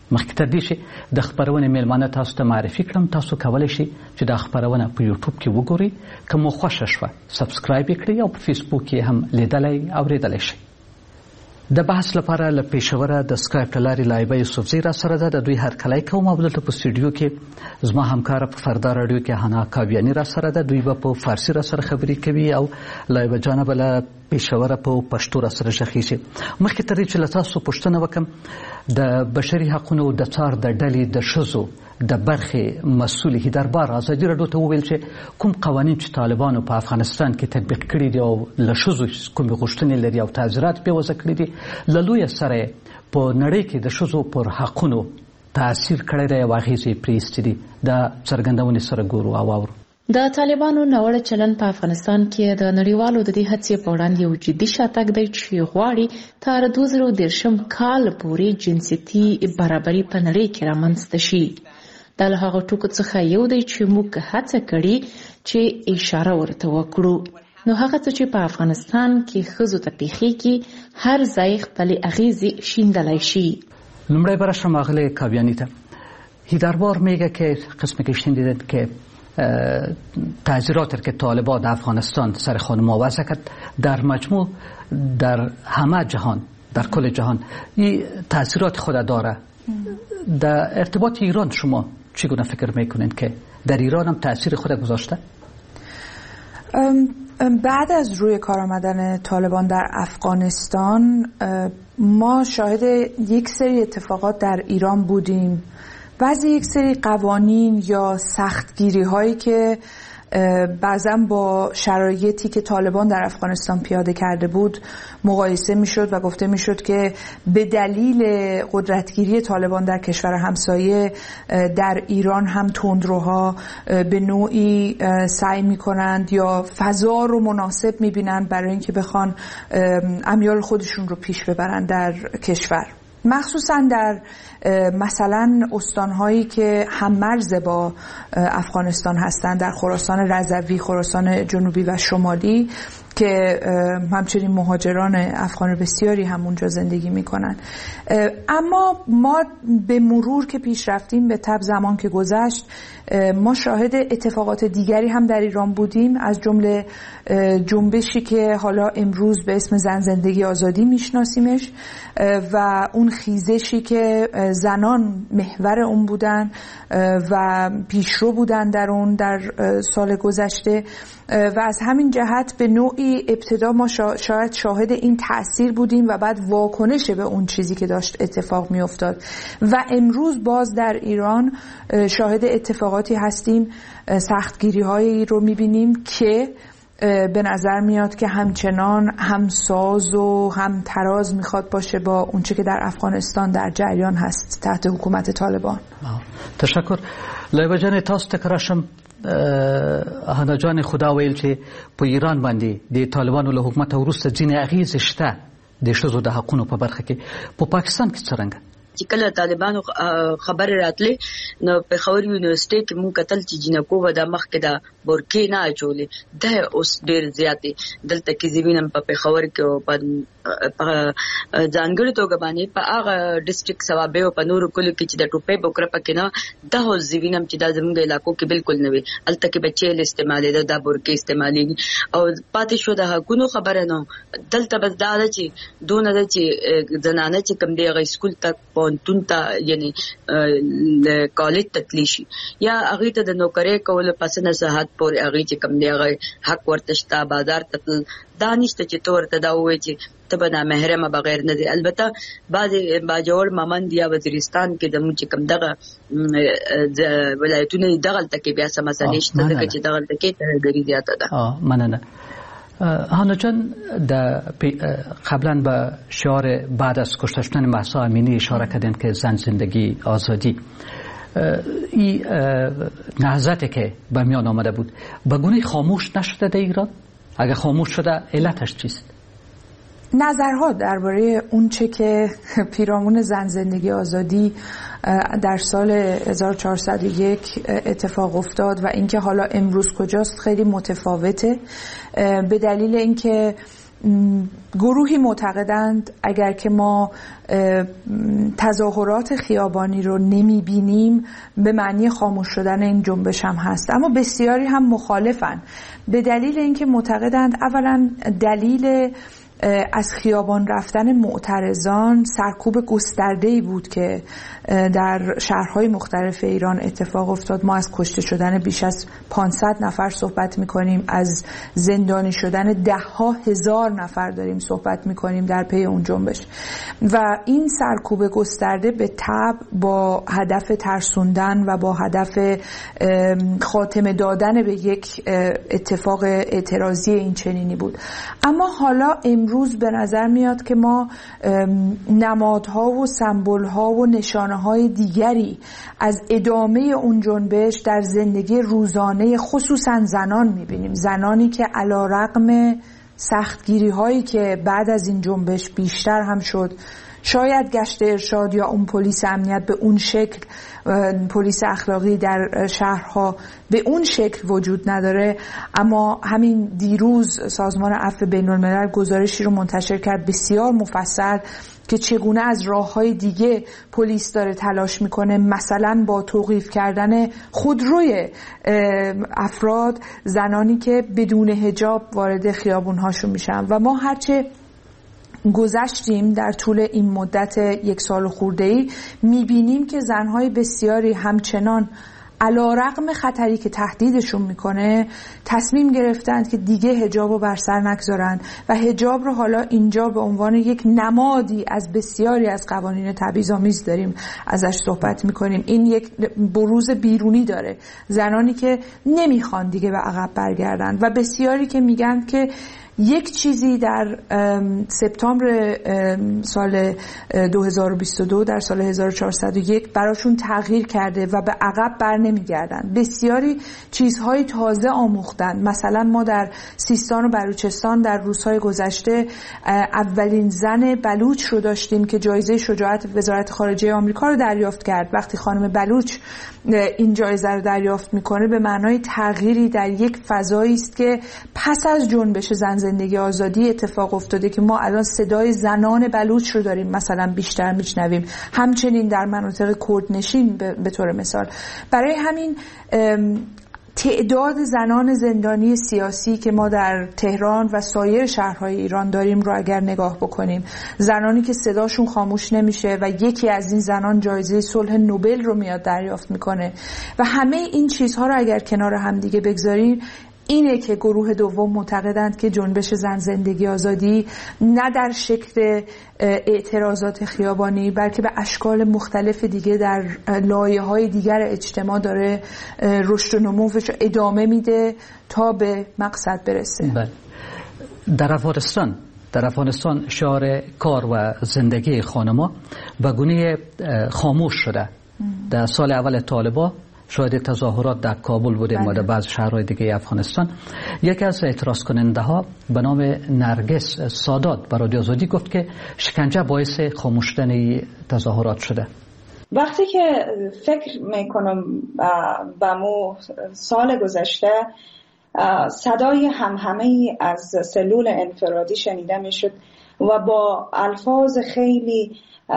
مخکې تر دې چې د خپرونې میلمانه تاسو ته معرفي کړم، تاسو کولی شئ چې دا خپرونه په یوټیوب کې وګورئ. که مو خوښه شوه سبسکرایب یې کړئ او په فیسبوک کې هم لیدلی اوریدلی شئ. د بحث لپاره له پېښوره د سکایپ له لارې لایبه یوسفزۍ را سره ده. د دوی هرکلی کوم او دلته په سټوډیو کې زما همکاره په فردا راډیو کې حنا کاویاني را سره ده. دوی به په فارسي را سره خبرې کوي او لایبه جانه به له پېښوره په پښتو را سره غږیږي. مخکې تر دې چې له تاسو پوښتنه وکړم، د بشري حقونو د څار د ډلې د ښځو د برخې مسؤل هیدربار ازادي راډیو ته وویل چې کوم قوانین چې طالبانو په افغانستان کې تطبیق کړي دي او له ښځو کومې غوښتنې لري او تعزیرات پرې وضع کړي دي، له لویه سره په نړۍ کې د ښځو پر حقونو تاثیر کړی دی او اغېزې یې پرې ایستې دي. د څرګندونې سره ګورو او اورو. د طالبانو ناوړه چلن په افغانستان کې د نړیوالو د دې هڅې په وړاندې یو جدي شاتګ دی چې غواړي تر 2030 کال پورې جنسیتي برابري په نړۍ کې رامنځته شي. دا له هغه ټکو څخه یو دی چې موږ هڅه کړې چې اشاره ورته وکړو. نو هغه څه چې په افغانستان کې ښځو ته پیښیږي هر ځای خپلې اغیزې شیندلی شي. لومړی به راشم آقای کاویانی ته. هیدربار میگه که قسمی که شنیدید که تعزیراتی که طالبان در افغانستان سر خانم وضع کرد در مجموع در همه جهان، در کل جهان این تاثیرات خود داره. در ارتباط ایران شما چگونه فکر میکنید که در ایران هم تاثیر خود گذاشته؟ بعد از روی کار آمدن طالبان در افغانستان ما شاهد یک سری اتفاقات در ایران بودیم. بعضی یک سری قوانین یا سختگیری هایی که بعضا با شرایطی که طالبان در افغانستان پیاده کرده بود مقایسه میشد و گفته میشد که به دلیل قدرتگیری طالبان در کشور همسایه در ایران هم تندروها به نوعی سعی میکنند یا فضا رو مناسب میبینند برای اینکه بخوان امیال خودشون رو پیش ببرند در کشور، مخصوصا در مثلا استانهایی که هممرز با افغانستان هستند، در خراسان رضوی، خراسان جنوبی و شمالی که همچنین مهاجران افغان بسیاری هم اونجا زندگی میکنن. اما ما به مرور که پیش رفتیم، به تبع زمان که گذشت، ما شاهد اتفاقات دیگری هم در ایران بودیم، از جمله جنبشی که حالا امروز به اسم زن زندگی آزادی میشناسیمش و اون خیزشی که زنان محور اون بودن و پیشرو بودن در اون در سال گذشته و از همین جهت به نوعی ابتدا ما شاید شاهد این تأثیر بودیم و بعد واکنش به اون چیزی که داشت اتفاق می افتاد و امروز باز در ایران شاهد اتفاقاتی هستیم، سختگیری هایی رو می بینیم که به نظر میاد که همچنان همساز و هم تراز میخواد باشه با اونچه که در افغانستان در جریان هست تحت حکومت طالبان. تشکر. لایبه جان تاسو تکراشم هانا جان خدا ویل چې په ایران باندې د طالبانو له حکومت وروسته ځینې اغیزې شته د ښځو د حقونو په برخه کې. په پاکستان کې څرنګه چې کله طالبانو خبر راتلې نو په خور یونیورسيټي کې مونږ کتل چې جنکو و د مخ کې د بورکې نه اچولې ده اوس ډېر زیاتې دلته کې زوینم په خور کې او په ځانګړي توګه باندې په هغه ډیسټریکټ سوابه او په نورو کلو کې چې د ټوپې بوکره پکې نه ده زوینم چې د زموږ علاقو کې بالکل نه وي، الته کې بچي استعمالي د بورکې استعمالي او پاتې شو د حقونو خبره نه دلته بس دا چې دونه د چې زنانه چې کم دی غي سکول تک پونتون ته یعنی کالج تتلی شي یا هغه ته د نوکری کول پس نه صحت پورې هغه چې کم دی هغه حق ورته شته بازار تل دانشته چې تور ته دا وایي چې تبنا محرمه بغیر نه دي. البته بعض باجوړ مامند یا وزیرستان کې د موږ کم دغه ولایتونه دغه تکي بیا سم مسلې شته چې دغه تکي ترګری زیاته ده. مننه. هانا جان قبلا به شعار بعد از کشته شدن مهسا امینی اشاره کردن که زن زندگی آزادی، این نهضتی که به میان آمده بود به گونه خاموش نشده در ایران؟ اگر خاموش شده علتش چیست؟ نظرها درباره اونچه که پیرامون زن زندگی آزادی در سال 1401 اتفاق افتاد و اینکه حالا امروز کجاست خیلی متفاوته، به دلیل اینکه گروهی معتقدند اگر که ما تظاهرات خیابانی رو نمیبینیم به معنی خاموش شدن این جنبش هم هست، اما بسیاری هم مخالفن به دلیل اینکه معتقدند اولا دلیل از خیابان رفتن معترضان سرکوب گسترده‌ای بود که در شهرهای مختلف ایران اتفاق افتاد. ما از کشته شدن بیش از 500 نفر صحبت می‌کنیم، از زندانی شدن ده‌ها هزار نفر داریم صحبت می‌کنیم در پی اون جنبش و این سرکوب گسترده به تبع با هدف ترسوندن و با هدف خاتمه دادن به یک اتفاق اعتراضی این چنینی بود. اما حالا امروز به نظر میاد که ما نمادها و سمبول‌ها و نشانه‌های دیگری از ادامه اون جنبش در زندگی روزانه خصوصا زنان می‌بینیم. زنانی که علی‌رغم سختگیری‌هایی که بعد از این جنبش بیشتر هم شد، شاید گشت ارشاد یا اون پلیس امنیت به اون شکل، پلیس اخلاقی در شهرها به اون شکل وجود نداره، اما همین دیروز سازمان عفو بین‌الملل گزارشی رو منتشر کرد بسیار مفصل که چگونه از راه‌های دیگه پلیس داره تلاش میکنه، مثلا با توقیف کردن خودروی افراد، زنانی که بدون حجاب وارد خیابون‌هاشون میشن. و ما هرچه گذشتیم در طول این مدت 1 سال خورده‌ای میبینیم که زنهای بسیاری همچنان علی‌رغم خطری که تهدیدشون میکنه تصمیم گرفتند که دیگه حجاب رو بر سر نگذارن و حجاب رو حالا اینجا به عنوان یک نمادی از بسیاری از قوانین تبعیض‌آمیز داریم ازش صحبت میکنیم. این یک بروز بیرونی داره، زنانی که نمیخوان دیگه به عقب برگردن و بسیاری که میگن که یک چیزی در سپتامبر سال 2022 در سال 1401 براشون تغییر کرده و به عقب بر نمیگردن. بسیاری چیزهای تازه آموختن. مثلا ما در سیستان و بلوچستان در روزهای گذشته اولین زن بلوچ رو داشتیم که جایزه شجاعت وزارت خارجه آمریکا رو دریافت کرد. وقتی خانم بلوچ این جایزه رو دریافت میکنه به معنای تغییری در یک فضایی است که پس از جنبش زن زندگی آزادی اتفاق افتاده که ما الان صدای زنان بلوچ رو داریم مثلا بیشتر میشنویم، همچنین در مناطق کردنشین به طور مثال. برای همین تعداد زنان زندانی سیاسی که ما در تهران و سایر شهرهای ایران داریم رو اگر نگاه بکنیم، زنانی که صداشون خاموش نمیشه و یکی از این زنان جایزه صلح نوبل رو میاد دریافت میکنه و همه این چیزها رو اگر کنار هم دیگه بگذاریم، اینه که گروه دوم معتقدند که جنبش زن زندگی آزادی نه در شکل اعتراضات خیابانی بلکه به اشکال مختلف دیگه در لایه‌های دیگر اجتماع داره رشد و نموش ادامه میده تا به مقصد برسه. بله. در افغانستان شعار کار و زندگی خانما به گونه خاموش شده. در سال اول طالبان شاید تظاهرات در کابل بودیم و در بعض شهرهای دیگه افغانستان. یکی از اعتراض کننده ها به نام نرگس سادات به رادیو آزادی گفت که شکنجه باعث خاموش شدن تظاهرات شده. وقتی که فکر میکنم به مو سال گذشته صدای همهمه از سلول انفرادی شنیده میشد و با الفاظ خیلی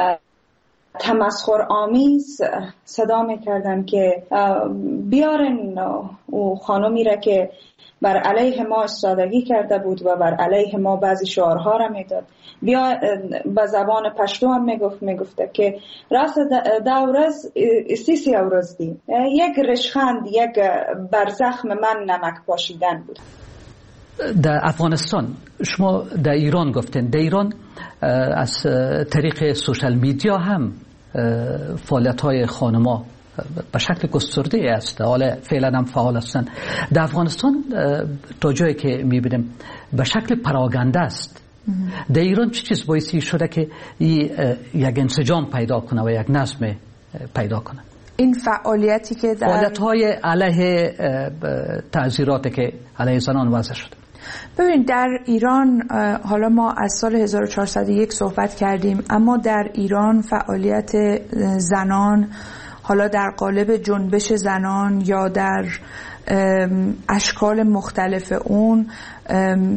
تمسخر آمیز صدا میکردن که بیارن او خانمی را که بر علیه ما استادگی کرده بود و بر علیه ما بعضی شعارها را میداد، بیا به زبان پشتو هم میگفته که راست دورز سیسی اورز دی، یک رشخند، یک برزخم من نمک پاشیدن بود. در افغانستان شما در ایران گفتین، در ایران از طریق سوشال میدیا هم فعالیت‌های خانم‌ها به شکل گسترده است، حالا فعلا هم فعال هستند. در افغانستان تا جایی که می‌بینیم به شکل پراگنده است. در ایران چه چیز باعثی شده که یک انسجام پیدا کنه و یک نظم پیدا کنه؟ این فعالیتی که در فعالیت‌های علیه تعزیراتی که علیه زنان وضع شده. ببینید در ایران، حالا ما از سال 1401 صحبت کردیم، اما در ایران فعالیت زنان، حالا در قالب جنبش زنان یا در اشکال مختلف اون،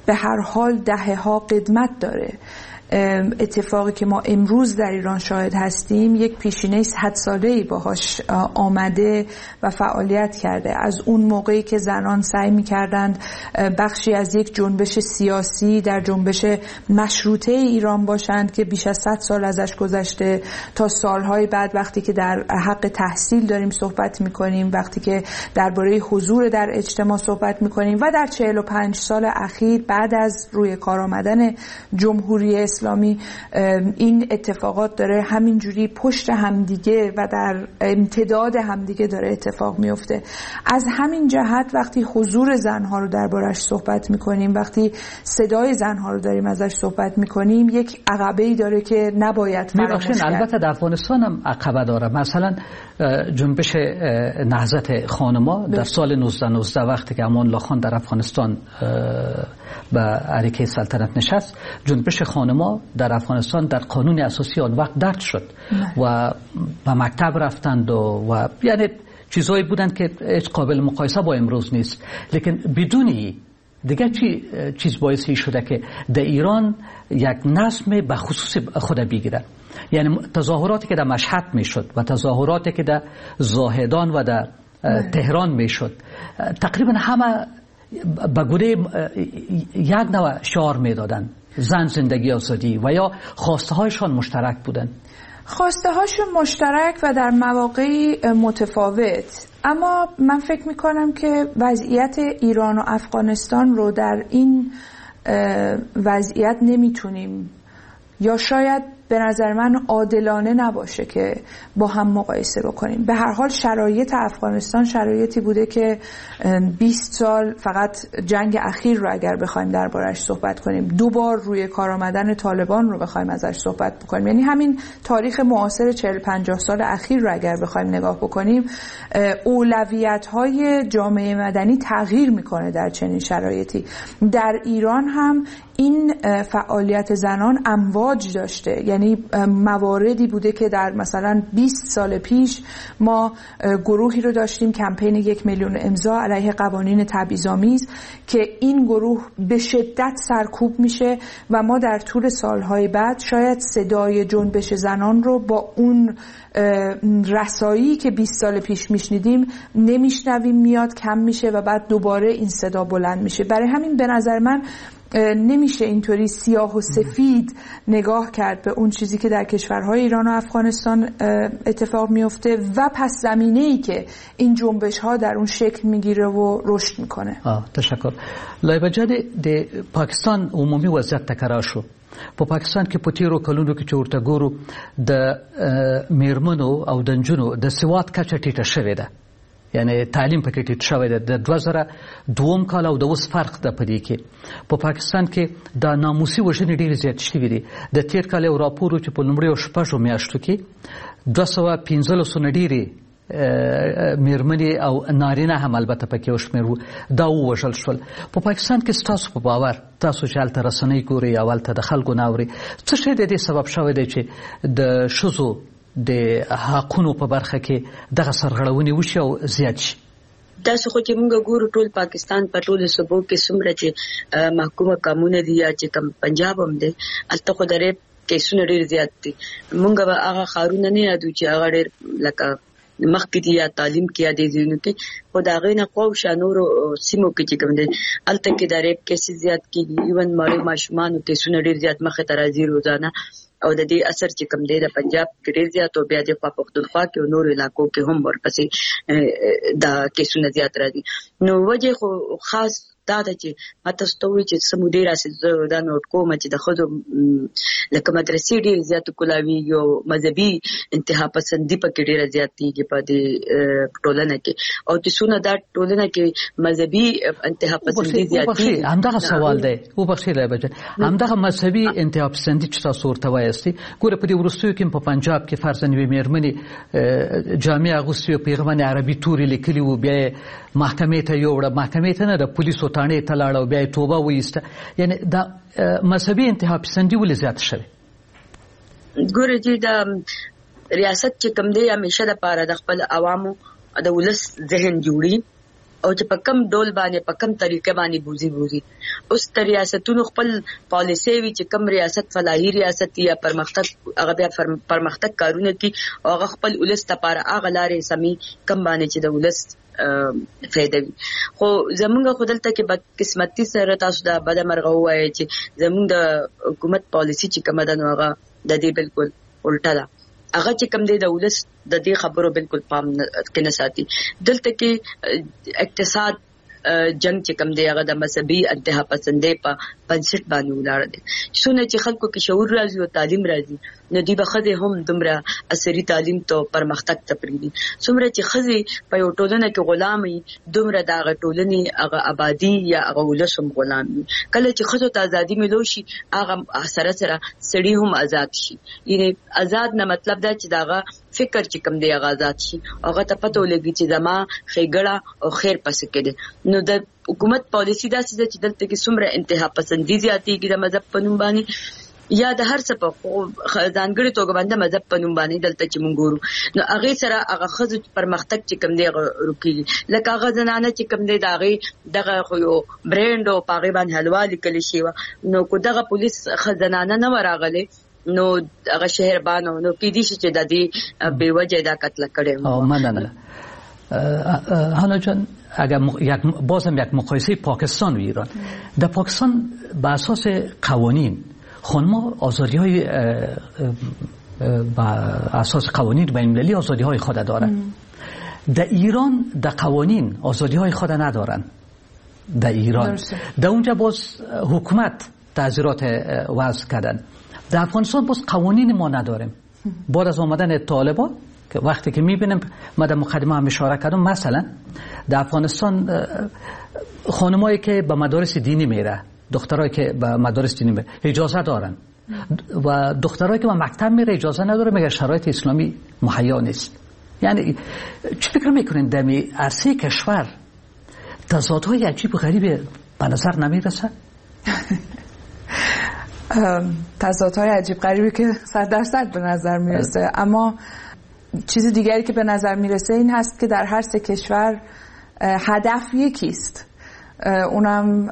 به هر حال دهه‌ها قدمت داره. اتفاقی که ما امروز در ایران شاهد هستیم یک پیشینه 100 ساله‌ای باهاش آمده و فعالیت کرده. از اون موقعی که زنان سعی می‌کردند بخشی از یک جنبش سیاسی در جنبش مشروطه ایران باشند که بیش از 100 سال ازش گذشته، تا سالهای بعد وقتی که در حق تحصیل داریم صحبت می‌کنیم، وقتی که درباره حضور در اجتماع صحبت می‌کنیم و در 45 سال اخیر بعد از روی کار آمدن جمهوری اسلامی این اتفاقات داره همینجوری پشت همدیگه و در امتداد همدیگه داره اتفاق میفته. از همین جهت وقتی حضور زنها رو دربارش صحبت میکنیم، وقتی صدای زنها رو داریم ازش صحبت میکنیم، یک عقبه‌ای داره که نباید فراموش کرد. البته در افغانستان هم عقبه داره. مثلا جنبش نهضت خانما در سال 1919 وقتی که امان الله خان در افغانستان به عریکه سلطنت نشست، جنبش خانما در افغانستان در قانون اساسی آن وقت درج شد و به مکتب رفتند و یعنی چیزایی بودند که هیچ قابل مقایسه با امروز نیست. لیکن بدونی دیگه چیز باعثی شده که در ایران یک نظم به خصوص خود بگیره. یعنی تظاهراتی که در مشهد میشد و تظاهراتی که در زاهدان و در تهران میشد، تقریبا همه به گونه یک نوع شعار میدادن: زن، زندگی، آزادی، و یا خواسته هایشان مشترک بودن. خواسته هاشون مشترک و در مواقعی متفاوت. اما من فکر میکنم که وضعیت ایران و افغانستان رو در این وضعیت نمیتونیم، یا شاید به نظر من عادلانه نباشه که با هم مقایسه بکنیم. به هر حال شرایط افغانستان شرایطی بوده که 20 سال فقط جنگ اخیر رو اگر بخوایم دربارش صحبت کنیم، 2 بار روی کار آمدن طالبان رو بخوایم ازش صحبت بکنیم، یعنی همین تاریخ معاصر 40-50 سال اخیر رو اگر بخوایم نگاه بکنیم، اولویت‌های جامعه مدنی تغییر میکنه در چنین شرایطی. در ایران هم این فعالیت زنان امواج داشته، یعنی مواردی بوده که در مثلا 20 سال پیش ما گروهی رو داشتیم، کمپین 1 میلیون امضا علیه قوانین تبعیض‌آمیز، که این گروه به شدت سرکوب میشه و ما در طول سالهای بعد شاید صدای جنبش زنان رو با اون رسایی که 20 سال پیش میشنیدیم نمیشنویم، میاد کم میشه و بعد دوباره این صدا بلند میشه. برای همین به نظر من نمیشه اینطوری سیاه و سفید نگاه کرد به اون چیزی که در کشورهای ایران و افغانستان اتفاق میفته و پس زمینه‌ای که این جنبش ها در اون شکل میگیره و رشد میکنه. تشکر. لایبجاد د پاکستان عمومی وضعیت تکرار شو. په پاکستان کې په تیرو کلونو کې چې ورته ګورو د میرمنو او د نجونو د سواد کچه ټیټه شوې ده، یعنی تعلیم پکې ټیټ شوی دی. د 2002 کال او د اوس فرق ده په دې کې. په پاکستان کې د ناموسي وژنې ډېرې زیاتې شوي دي. د تیر کال یو راپور چې په لومړیو 6 میاشتو کې 215 نه ډېرې میرمنې او نارینه هم البته پکې وشمېرو دا ووژل شول. په پاکستان کې ستاسو په باور، تاسو چې هلته رسنۍ ګورئ او هلته د خلکو نه اورئ، څه شی د دې سبب شوی دی چې د ښځو د حقونو په برخه کې دغه سرغړونې وشي او زیات شي؟ تاسو خو چې موږ ګورو ټول پاکستان په ټولو صوبو کې څومره چې محکومه قانون دي یا چې کم پنجاب هم دی، هلته خو د ریپ کیسونه ډېر زیات دي. موږ به هغه ښارونه نه یادو چې هغه ډېر لکه مخکې دي یا تعلیم کې یا دې ځایونو کې، خو د هغې نه خواوشا نورو سیمو کې چې کوم دی هلته کې د ریپ کیسې زیات کېږي. ایون مړو ماشومانو کیسونه ډېر زیات مخې ته راځي روزانه، او د دې اثر چې کوم دی د پنجاب کې ډېر زیات او بیا د خوا پښتونخوا کې او نورو علاقو کې هم ورپسې دا کیسونه زیات راځي. نو وجه خو خاص دا ده چې ماته ستوي چې سمودي راسي دا نوٹ کوم چې د خود لکه مدرسې ډېر زیات کولاوي او مذهبي انتها پسندي پکې ډېر زیات دي په دې ټولنه کې، او چې څونه دا ټولنه کې مذهبي انتها پسندي زیات دي. همدغه سوال دی او بخښي لایبجن، همدغه مذهبي انتها پسندي چې تاسو ورته وایستي، ګوره په دې وروستیو کې په پنجاب کې فرضاً یوې میرمنې جامع اغوستې او پیغمبر عربي تورې لیکلي وو، بیا محکمې ته یوړه، محکمې ته نه د پولیسو تانې ته لاړه او بیا یې توبه وایسته. یعنی دا مذهبي انتها پسندي ولې زیاته شوې؟ ګوره چې د ریاست چې کوم دی همیشه د پاره د خپل عوامو د ولس ذهن جوړي او چې په کم ډول باندې په کم طریقه باندې بوزي اوس ریاستونو خپل پالیسي وی چې کم ریاست فلاحي ریاست یا پرمختګ هغه بیا پرمختګ کارونه کی او هغه خپل ولس لپاره هغه لارې سمي کم باندې چې د ولس فائدہ وي. خو زمونږ خودلته کې بد قسمتي سره تاسو دا بد مرغه وایي چې زمونږ د حکومت پالیسي چې کومه ده نو هغه د دې بالکل الټا ده. هغه چې کوم دی د ولس د دې خبرو بالکل پام کې نه ساتي. دلته کې اقتصاد جنگ چې کوم دی هغه د مذهبي انتها پسندۍ په بنسټ باندې ولاړ دي. څونه چې خلکو کې شعور راځي او تعلیم راځي نو دی بخده هم دومره عصري تعلیم ته پرمختګ تپریدي. څومره چې خزي په یو ټولنه کې غلامي دومره د ټولنې هغه آبادی یا هغه ولسم غلام وي. کله چې خزو ته ازادي ملو شي هغه سره سره سړي هم آزاد شي. یعنی آزاد نه مطلب دا چې داغه فکر چې کوم دی هغه آزاد شي هغه ته پته ولګي چې زما خېګړه او خیر پس کېده. نو د حکومت پالیسی دا چې دلته کې څومره انتها پسندي زیاتېږي د مذهب په نوم باندې یا د هر څه په ځانګړي توګه باندې مذهب په نوم باندې دلته چې مونږ ګورو نو هغه سره هغه خزو پرمختګ چې کوم دی رکیږي. لکه هغه زنانه چې کوم دی دغه خو یو برند او پاغي باندې حلوا لیکل شي نو کو دغه پولیس خزانه نه وراغله نو هغه شهربانو نو کې دي چې د دې به وجه دا قتل کړي. او مننه هانا جان اگر بازم یک مقایسه پاکستان و ایران در پاکستان به اساس قوانین خانم‌ها آزادی‌های با اساس قوانین بین‌المللی آزادی‌های خود دارند. در ایران در قوانین آزادی‌های خود ندارند. در ایران در اونجا باز حکومت تعزیرات وضع کردن. در افغانستان باز قوانین ما نداریم. بعد از آمدن طالبان که وقتی که میبینیم ما در مقدمه هم اشاره کردم مثلا در افغانستان خانمایی که به مدارس دینی میره دخترایی که به مدارس دینی میره اجازه دارن و دخترایی که به مکتب میره اجازه نداره مگر شرایط اسلامی مهیا نیست. یعنی چی فکر میکنین در عرصه کشور تضادهای عجیب و غریب به نظر نمیرسه؟ تضادهای عجیب غریبی که 100% به نظر میرسه اما چیز دیگری که به نظر میرسه این هست که در هر سه کشور هدف یکیست اونم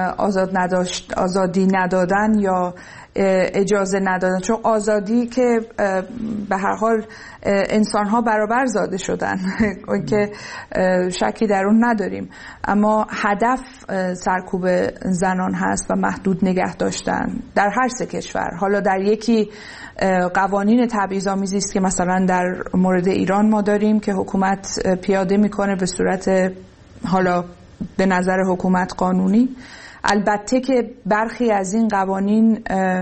آزادی ندادن یا اجازه ندادن چون آزادی که به هر حال انسان‌ها برابر زاده شدن که شکی در اون نداریم اما هدف سرکوب زنان هست و محدود نگه داشتن در هر سه کشور. حالا در یکی قوانین تبعیض‌آمیزی است که مثلا در مورد ایران ما داریم که حکومت پیاده میکنه به صورت حالا به نظر حکومت قانونی. البته که برخی از این قوانین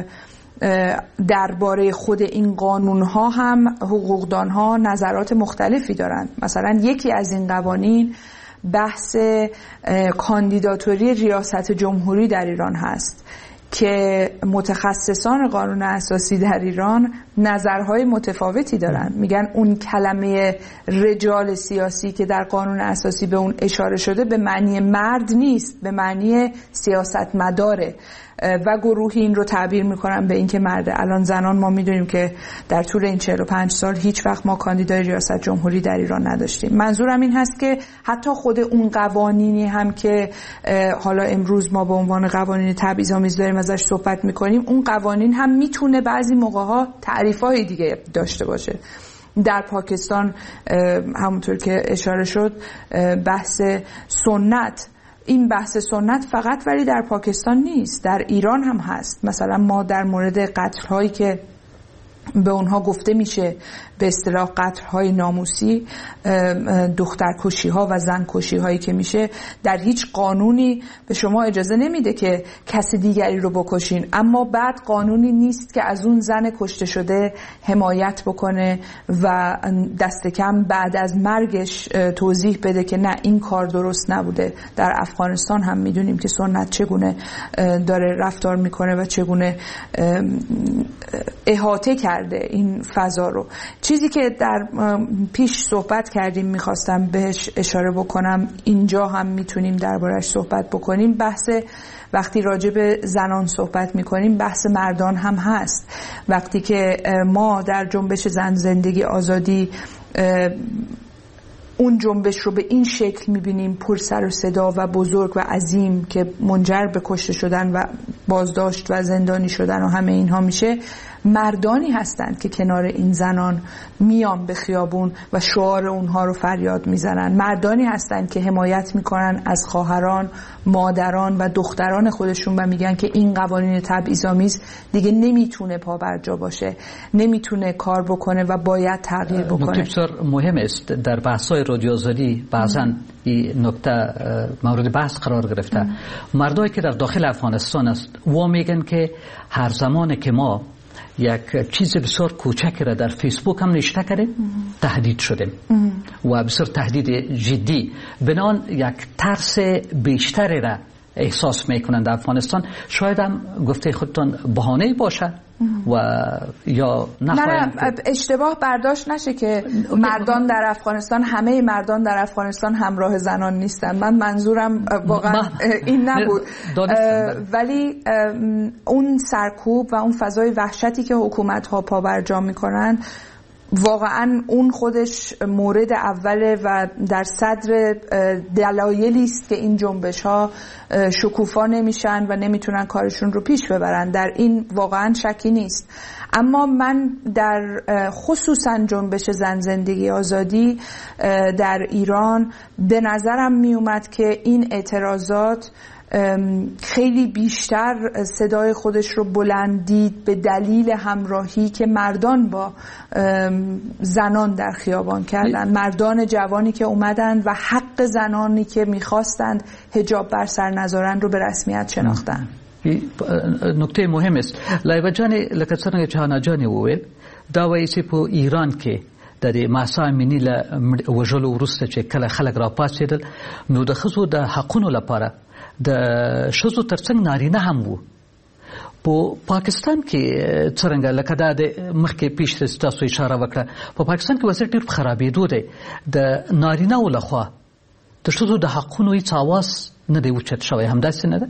درباره خود این قانون‌ها هم حقوقدان‌ها نظرات مختلفی دارند. مثلا یکی از این قوانین بحث کاندیداتوری ریاست جمهوری در ایران هست که متخصصان قانون اساسی در ایران نظرهای متفاوتی دارن. میگن اون کلمه رجال سیاسی که در قانون اساسی به اون اشاره شده به معنی مرد نیست، به معنی سیاستمداره و گروهی این رو تعبیر میکنن به اینکه مرده. الان زنان ما میدونیم که در طول این 45 سال هیچ وقت ما کاندیدای ریاست جمهوری در ایران نداشتیم. منظورم این هست که حتی خود اون قوانینی هم که حالا امروز ما به عنوان قوانین تبعیض‌آمیز داریم ازش صحبت میکنیم اون قوانین هم میتونه بعضی موقع‌ها تعریف‌های دیگه داشته باشه. در پاکستان همونطور که اشاره شد بحث سنت، این بحث سنت فقط ولی در پاکستان نیست، در ایران هم هست. مثلا ما در مورد قتل‌هایی که به اونها گفته میشه به اصطلاح قتل‌های ناموسی، دخترکشی‌ها و زنکشی‌هایی که میشه، در هیچ قانونی به شما اجازه نمیده که کسی دیگری رو بکشین، اما بعد قانونی نیست که از اون زن کشته شده حمایت بکنه و دست کم بعد از مرگش توضیح بده که نه این کار درست نبوده. در افغانستان هم میدونیم که سنت چگونه داره رفتار میکنه و چگونه احاطه کرده این فضا رو. چیزی که در پیش صحبت کردیم میخواستم بهش اشاره بکنم، اینجا هم میتونیم دربارش صحبت بکنیم. بحث وقتی راجع به زنان صحبت میکنیم بحث مردان هم هست. وقتی که ما در جنبش زن زندگی آزادی اون جنبش رو به این شکل میبینیم پر سر و صدا و بزرگ و عظیم که منجر به کشته شدن و بازداشت و زندانی شدن و همه اینها میشه، مردانی هستند که کنار این زنان میان به خیابون و شعار اونها رو فریاد میزنن. مردانی هستند که حمایت میکنن از خواهران، مادران و دختران خودشون و میگن که این قوانین تبعیض‌آمیز دیگه نمیتونه پابرجا باشه، نمیتونه کار بکنه و باید تغییر بکنه. نکته بسیار مهم است در بحث‌های رادیو آزادی بعضاً این نکته مورد بحث قرار گرفته. مردایی که در داخل افغانستان است و میگن که هر زمانی که ما یک چیز بسیار کوچکی را در فیسبوک هم نشته کردیم تهدید شدیم و بسیار تهدید جدی، بنان یک ترس بیشتری را احساس میکنند در افغانستان. شاید هم گفته خودتان بهانه باشه و یا نه اشتباه برداشت نشه که مردان در افغانستان، همه مردان در افغانستان همراه زنان نیستن. من منظورم واقعا این نبود، ولی اون سرکوب و اون فضای وحشتی که حکومت ها پابرجا میکنن واقعا اون خودش مورد اوله و در صدر دلایلی است که این جنبش ها شکوفا نمیشن و نمیتونن کارشون رو پیش ببرن. در این واقعا شکی نیست. اما من در خصوصا جنبش زن زندگی آزادی در ایران به نظرم می اومد که این اعتراضات خیلی بیشتر صدای خودش رو بلندید به دلیل همراهی که مردان با زنان در خیابان کردن، مردان جوانی که اومدن و حق زنانی که میخواستند حجاب بر سر نذارن رو به رسمیت شناختن. نکته مهم است. لایبه جانی لکه څنګه چې هانا جانی وویل دا وایي چې په ایران کې د ماسا امینی له وژلو وروسته چې کله خلک را پاتېدل نو د ښځو د حقونو لپاره د ښځو ترڅنګ نارینه هم وو. په پاکستان کې څرنګه لکه دا د مخکې پیش تاسو اشاره وکړه، په پاکستان کې وضعیت ډېر په خرابېدو دی. د نارینه‌و لخوا د ښځو د حقونو هېڅ اواز نه دی اوچت شوی، همداسې نه ده؟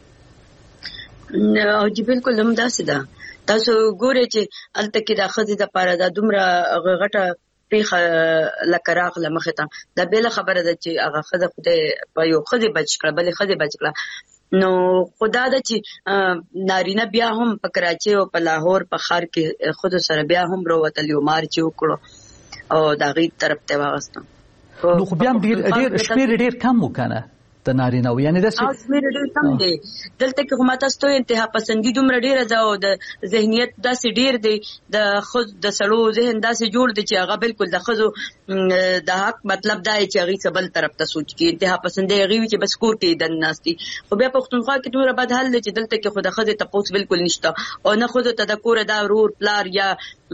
او جی بالکل هم داسې ده. تاسو ګورئ چې هلته کې د ښځې دپاره دا دومره غټه پیښه لکه راغله مخې ته، دا بېله خبره ده چې هغه ښځه خدای په یو ښځې بچ کړه، بلې ښځې بچ کړه. نو خدا ده چې نارینه بیا هم په کراچۍ او په لاهور په ښار کې ښځو سره بیا هم راوتل، یو مارچ یې وکړو او د هغې طرف ته یې واغېستم. نو خو بیا هم شمېر ډېر کم و که نه د نارینه‌و، یعنې داسې شمېر ډېر کم دی. دلته کې خو ما تاسو ته انتها پسندي دومره ډېره ده او د ذهنیت داسې ډېر دی، د سړو ذهن داسې جوړ دی چې هغه بالکل د ښځو د حق مطلب دا دی چې هغې څه بل طرف ته سوچ کړي. انتها پسندي هغې وي چې بس کور کې دن ناست دي. خو بیا پښتونخوا کې دومره بد حال دی چې دلته کې خو د ښځې تپوس بالکل نشته او نه ښځو ته د کوره دا ورور پلار یا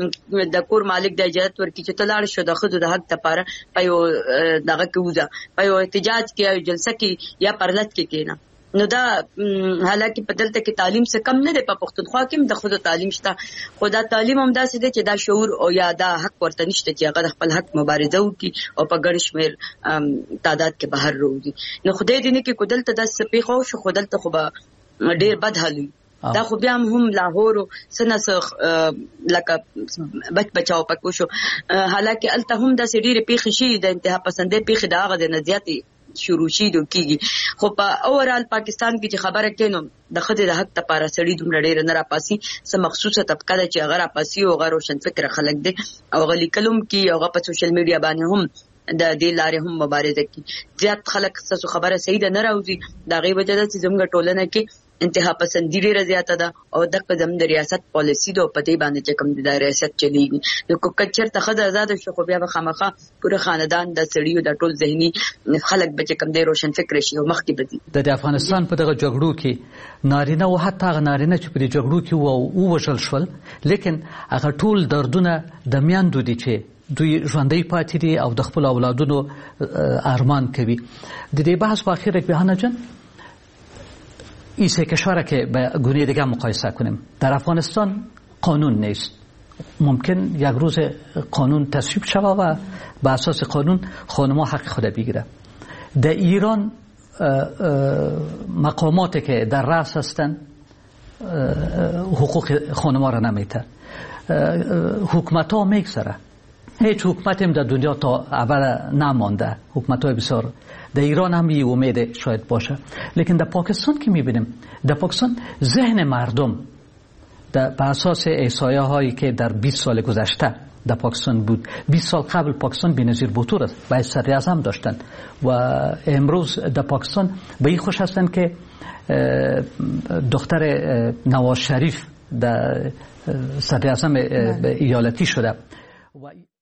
د کور مالک د اجازت ورکړي چې ته لاړ شو د ښځو د حق دپاره په یو دغه کې وځه، په یو احتجاج کې یا جلسه کې یا پرلط کې کېنه. نو دا حالانکه په دلته کې تعلیم څه کم نه دی، په پښتونخوا کې هم د ښځو تعلیم شته، خو دا تعلیم هم داسې دی چې دا شعور او یا دا حق ورته نشته چې هغه د خپل حق مبارزه وکړي او په ګڼ شمېر تعداد کې بهر راوځي. نو خدای دې نه کړي که دلته داسې پېښه وشي، خو دلته خو به ډېر بد حال وي. دا خو بیا هم لاهور څه نه څه لکه بچ بچاو پکې وشو، حالانکه هلته هم داسې ډېرې پېښې شوي د انتها پسندۍ پېښې د هغه د نه زیاتې شروع شي کېږي. خو په اوورال پاکستان کې چې خبره کوي نو د ښځې د حق لپاره سړي دومره ډېره نه راپاسي. څه مخصوصه طبقه ده چې هغه راپاسي او هغه روشن فکره خلک دی او هغه لیکل هم کوي او هغه په سوشل میډیا باندې هم د دې لارې هم مبارزه کوي. زیات خلک ستاسو خبره صحیح ده نه راوځي، د هغې وجه ده چې زموږ ټولنه کې انتها پسندي ډېره زیاته ده او دغه زموږ د ریاست پالیسي ده او په دې باندې چې کوم د ریاست چلیږي. نو که چېرته ښځه ازاده شي خو بیا به خامخا پوره خاندان د سړیو د ټول ذهني خلک به چې کوم دی روشن فکره شي او مخکې به ځي. د افغانستان په دغه جګړو کې نارینه او حتی هغه نارینه چې په دې جګړو کې ووژل شول، لیکن هغه ټول دردونه د میندو دي چې دوی ژوندۍ پاتې دي او د خپل اولادونو ارمان کوي. د دې بحث په اخیر کې بهانه جان این سه کشور که به گونه دیگه مقایسه کنیم، در افغانستان قانون نیست. ممکن یک روز قانون تصویب شود و به اساس قانون خانم‌ها حق خود بگیره. در ایران مقاماتی که در رأس هستند حقوق خانم‌ها را نمیده، حکومت‌ها میگذره هیچ حکومت هم در دنیا تا اول نمانده، حکومت‌های بسیار. در ایران هم این امید شاید باشه، لیکن در پاکستان که می‌بینیم، در پاکستان ذهن مردم بر اساس احصایه هایی که در 20 سال گذشته در پاکستان بود، 20 سال قبل پاکستان بی‌نظیر بطور است و صدر اعظم داشتن و امروز در پاکستان به این خوش هستند که دختر نواز شریف در صدر اعظم ایالتی شده.